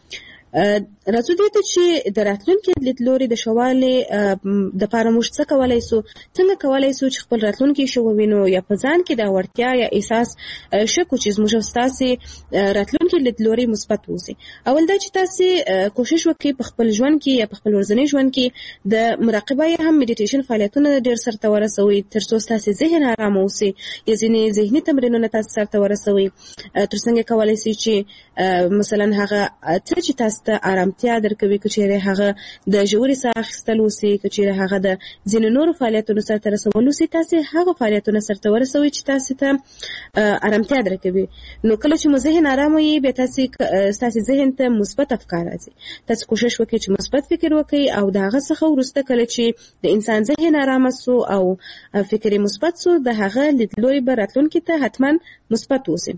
راځو دې ته چې د راتلونکي لیدلوري د شوالې د لپاره موږ څه کولای سو، څنګه کولای سو چې خپل راتلونکي شو ووینو یا په ځان کې د وړتیا یا احساس شکو چې موږ ستاسو راتلونکي لیدلوري مثبت وسی. اول دا چې تاسو کوشش وکړئ په خپل ژوند کې یا په خپل ورځني ژوند کې د مراقبه یا هم میډیټیشن فعالیتونه ډېر سرته ورسوي ترڅو تاسو ذهن آرام اوسي، یا ځینې ذهني تمرینونه تاسو سرته ورسوي ترڅنګ کولای شئ چې مثلا هغه څه چې تاسو ته آرامتیا درکوي، کچېره هغه د ژورې ساه اخیستل وسی، کچېره هغه د ځینې نورو فعالیتونو سره رسول وسی، تاسو هغه فعالیتونه سره ورسوي چې تاسو ته آرامتیا درکوي. نو کله چې مو ذهن آرام وي به تاسو ذهن ته مثبت افکار راځي. تاسو کوشش وکړئ چې مثبت فکر وکړئ او دا هغه څخه ورسته کله چې د انسان ذهن آرام سو او فکر مثبت سو د هغه لیدلوري به راتلونکي ته حتما مثبت وسی.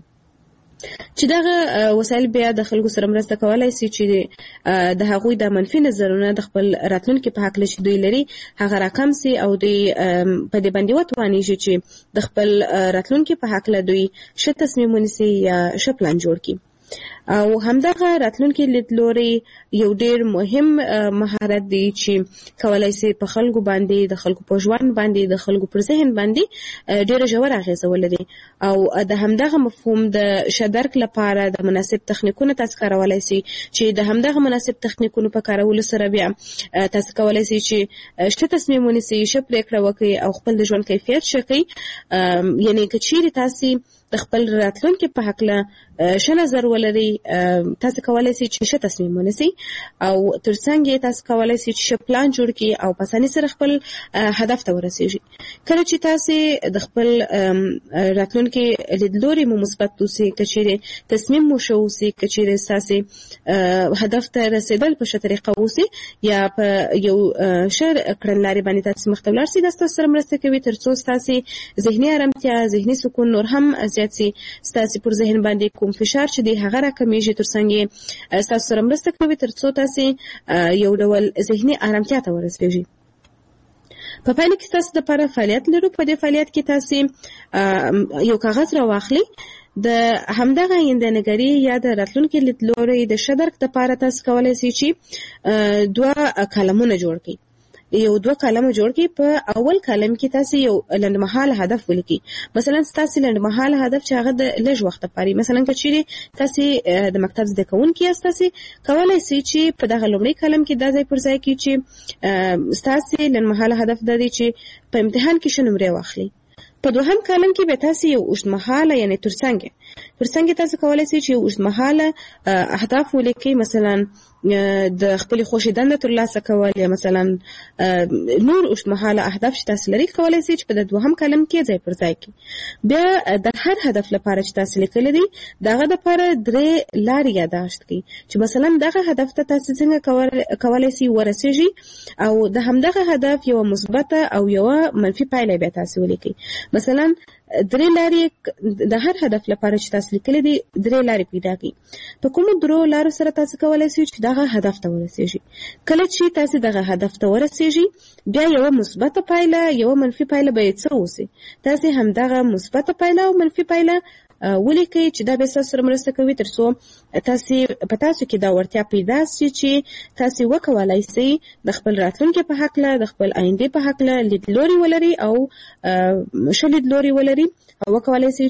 چې دغه وسایل بیا د خلکو سره مرسته کولای شي چې د هغوی د منفي نظرونه د خپل راتلونکي په حق لشي دوی لري هغه راکم سي او دوی په دې باندې وتوانیږي چې د خپل راتلونکي په حق له دوی ښه تصمیم ونیسي یا ښه پلان جوړ کړي. او همدغه راتلونکي لیدلوري یو ډېر مهم مهارت دی چې کولای شي په خلکو باندې د خلکو په ژوند باندې د خلکو پر ذهن باندې ډېر ژور اغیزه ولري. او د همدغه مفهوم د شدرک لپاره د مناسب تخنیکونو تاسو کارولای شي چې د همدغه مناسب تخنیکونو په کارولو سره بیا تاسو کولای شي چې ښه تصمیم ونیسئ، ښه پریکړه وکړئ او خپل د ژوند کیفیت ښه کړئ. یعنی که چیرې تاسو د خپل راتلونکي په حق له ښه نظر ولري تاسو کولای شئ چې ښه تصمیم ونیسئ او ترڅنګ تاسو کولای شئ چې ښه پلان جوړ کړئ او په اسانۍ سره خپل هدف ته ورسیږئ. کله چې تاسو د خپل راتلونکي لیدلوري مو مثبت اوسئ، که چیرې تصمیم مو ښه اوسي، که چیرې تاسو هدف ته رسیدل په ښه طریقه اوسي یا په یو ښه کړنلارې باندې تاسو مخ ته ولاړ شئ، دا ستاسو سره مرسته کوي ترڅو ستاسو ذهني آرامتیا، ذهني سکون نور هم زیات سي، ستاسو پر ذهن باندې کوم فشار چې دی هغه راکمیږي، ترڅنګ ستاسو سره مرسته کوي ترڅو تاسو یو ډول ذهني آرامتیا ته ورسیږئ. په پایله کې تاسو د لپاره فعالیت لرو. په دې فعالیت کې تاسو یو کاغذ راواخلئ، د همدغه آینده‌نګري یا د راتلونکي لیدلوري د شدرک د لپاره تاسو کولای شئ چې 2 کالمونه جوړ کړئ. یو 2 کالم جوړ کړئ. په اول کالم کې تاسو یو لنډمهاله هدف ولیکئ. مثلا تاسو لنډمهاله هدف چې هغه د لږ وخت لپاره، مثلا که چیرې تاسو د مکتب زده کوونکي یاست، تاسو کولای شئ چې په دغه لومړي کالم کې دا ځای پر ځای کړئ چې تاسو لنډمهاله هدف د دې چې په امتحان کې ښه نمرې واخلئ. په دوهم کالم کې به تاسو یو اوږدمهاله یعنی ترڅنګ تاسو کولای شئ چې یو اوږدمهاله اهداف ولیکئ، مثلا د خپل خوښې دنده ترلاسه کول یا مثلا نور اوږدمهاله اهداف چې تاسو لري کولای شئ چې په دوهم کالم کې ځای پر ځای کړئ. بیا د هر هدف لپاره چې تاسو لیکلی دی دغه لپاره 3 لارې یاداشت کړئ چې مثلا دغه هدف ته تاسو څنګه کولای شئ ورسیږئ او د همدغه هدف یو مثبته او یو منفي پایله به تاسو ولیکئ. مثلا 3 لارې د هر هدف لپاره چې تاسو لیکلي دي 3 لارې پیدا کړئ. په کومو 3 لارو سره تاسو کولای شئ چې دغه هدف ته ورسیږئ. کله چې تاسو دغه هدف ته ورسیږئ بیا یو مثبته پایله یو منفي پایله به څه اوسي. تاسو هم دغه مثبته پایله او منفي پایله ولیکئ چې دا به تاسو سره مرسته کوي ترڅو تاسو په تاسو کې دا ورتیا پیدا شي چې تاسو وکولای شئ د خپل راتلونکي په حق له، د خپل آینده په حق له لیدلوري ولري او ښه لیدلوري ولري او وکولای شئ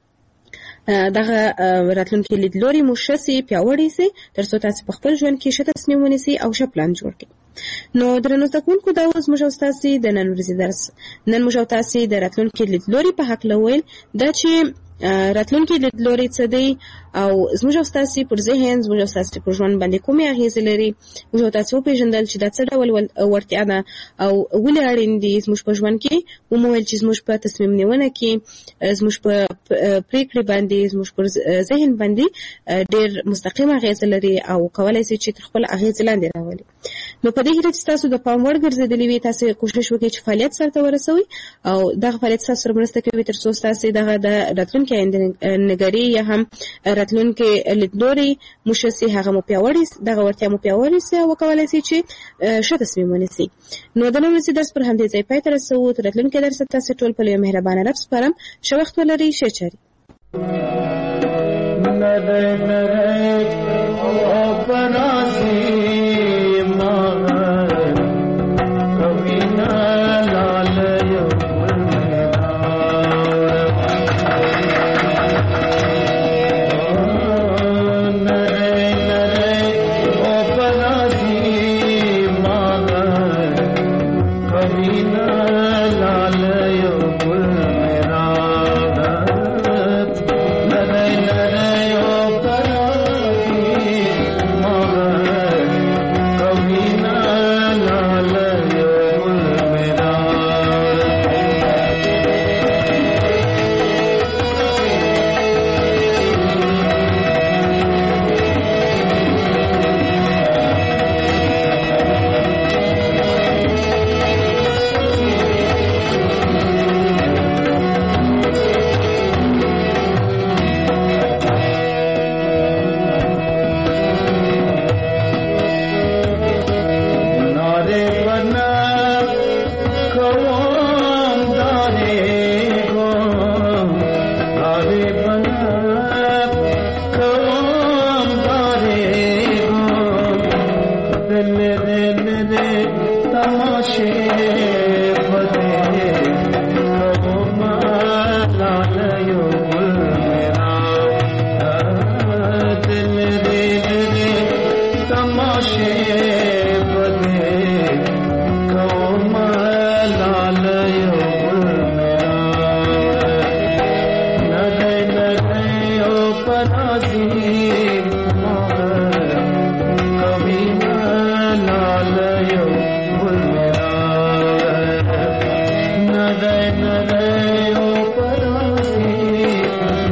چې دغه راتلونکي لیدلوري مو ښه سي، پیاوړی سي ترڅو تاسو په خپل ژوند کې ښه تصمیم ونیسئ او ښه پلان جوړ کړئ. نو درنو زده کوونکو دا اوس موږ او تاسو د نن ورځې درس، نن موږ او تاسو د راتلونکي لیدلوري په حق له ویل دا چې راتلونکي لیدلوري څه دی او زموږ او تاسو پر ذهن، زموږ او تاسو پر ژوند باندې کومې اغیزې لري. موږ او تاسو پیژندل چې دا څه ډول ورتیا ده او ولې اړین دي زموږ په ژوند کې. ومویل چې زموږ په تصمیم نیونه کې، زموږ په پریکړې باندې، زموږ پر ذهن باندې ډېر مستقیم اغیزې لري او کولای شي چې تر خپل اغیزې لاندې راولي. نو په دې هیله چې تاسو د پام وړ ګرځېدلې وي تاسو کوشش وکړئ چې فعالیت سره ورسوي او دغه فعالیت سره مرسته کوي تر څو تاسو دغه د راتلونکي نګری یا هم راتلونکي لیدلوري مشسي هغه مو پیاوړی دغه ورته مو پیاوړی سي او کولای شي چې ښه تصمیم ونیسي. نو د نن ورځې درس پر همدې ځای پای ته رسوو. تر راتلونکي درس تاسو ټول په لوی مهربانه رب سپارم. ښه وخت ولرئ. ښه چاري. Nazim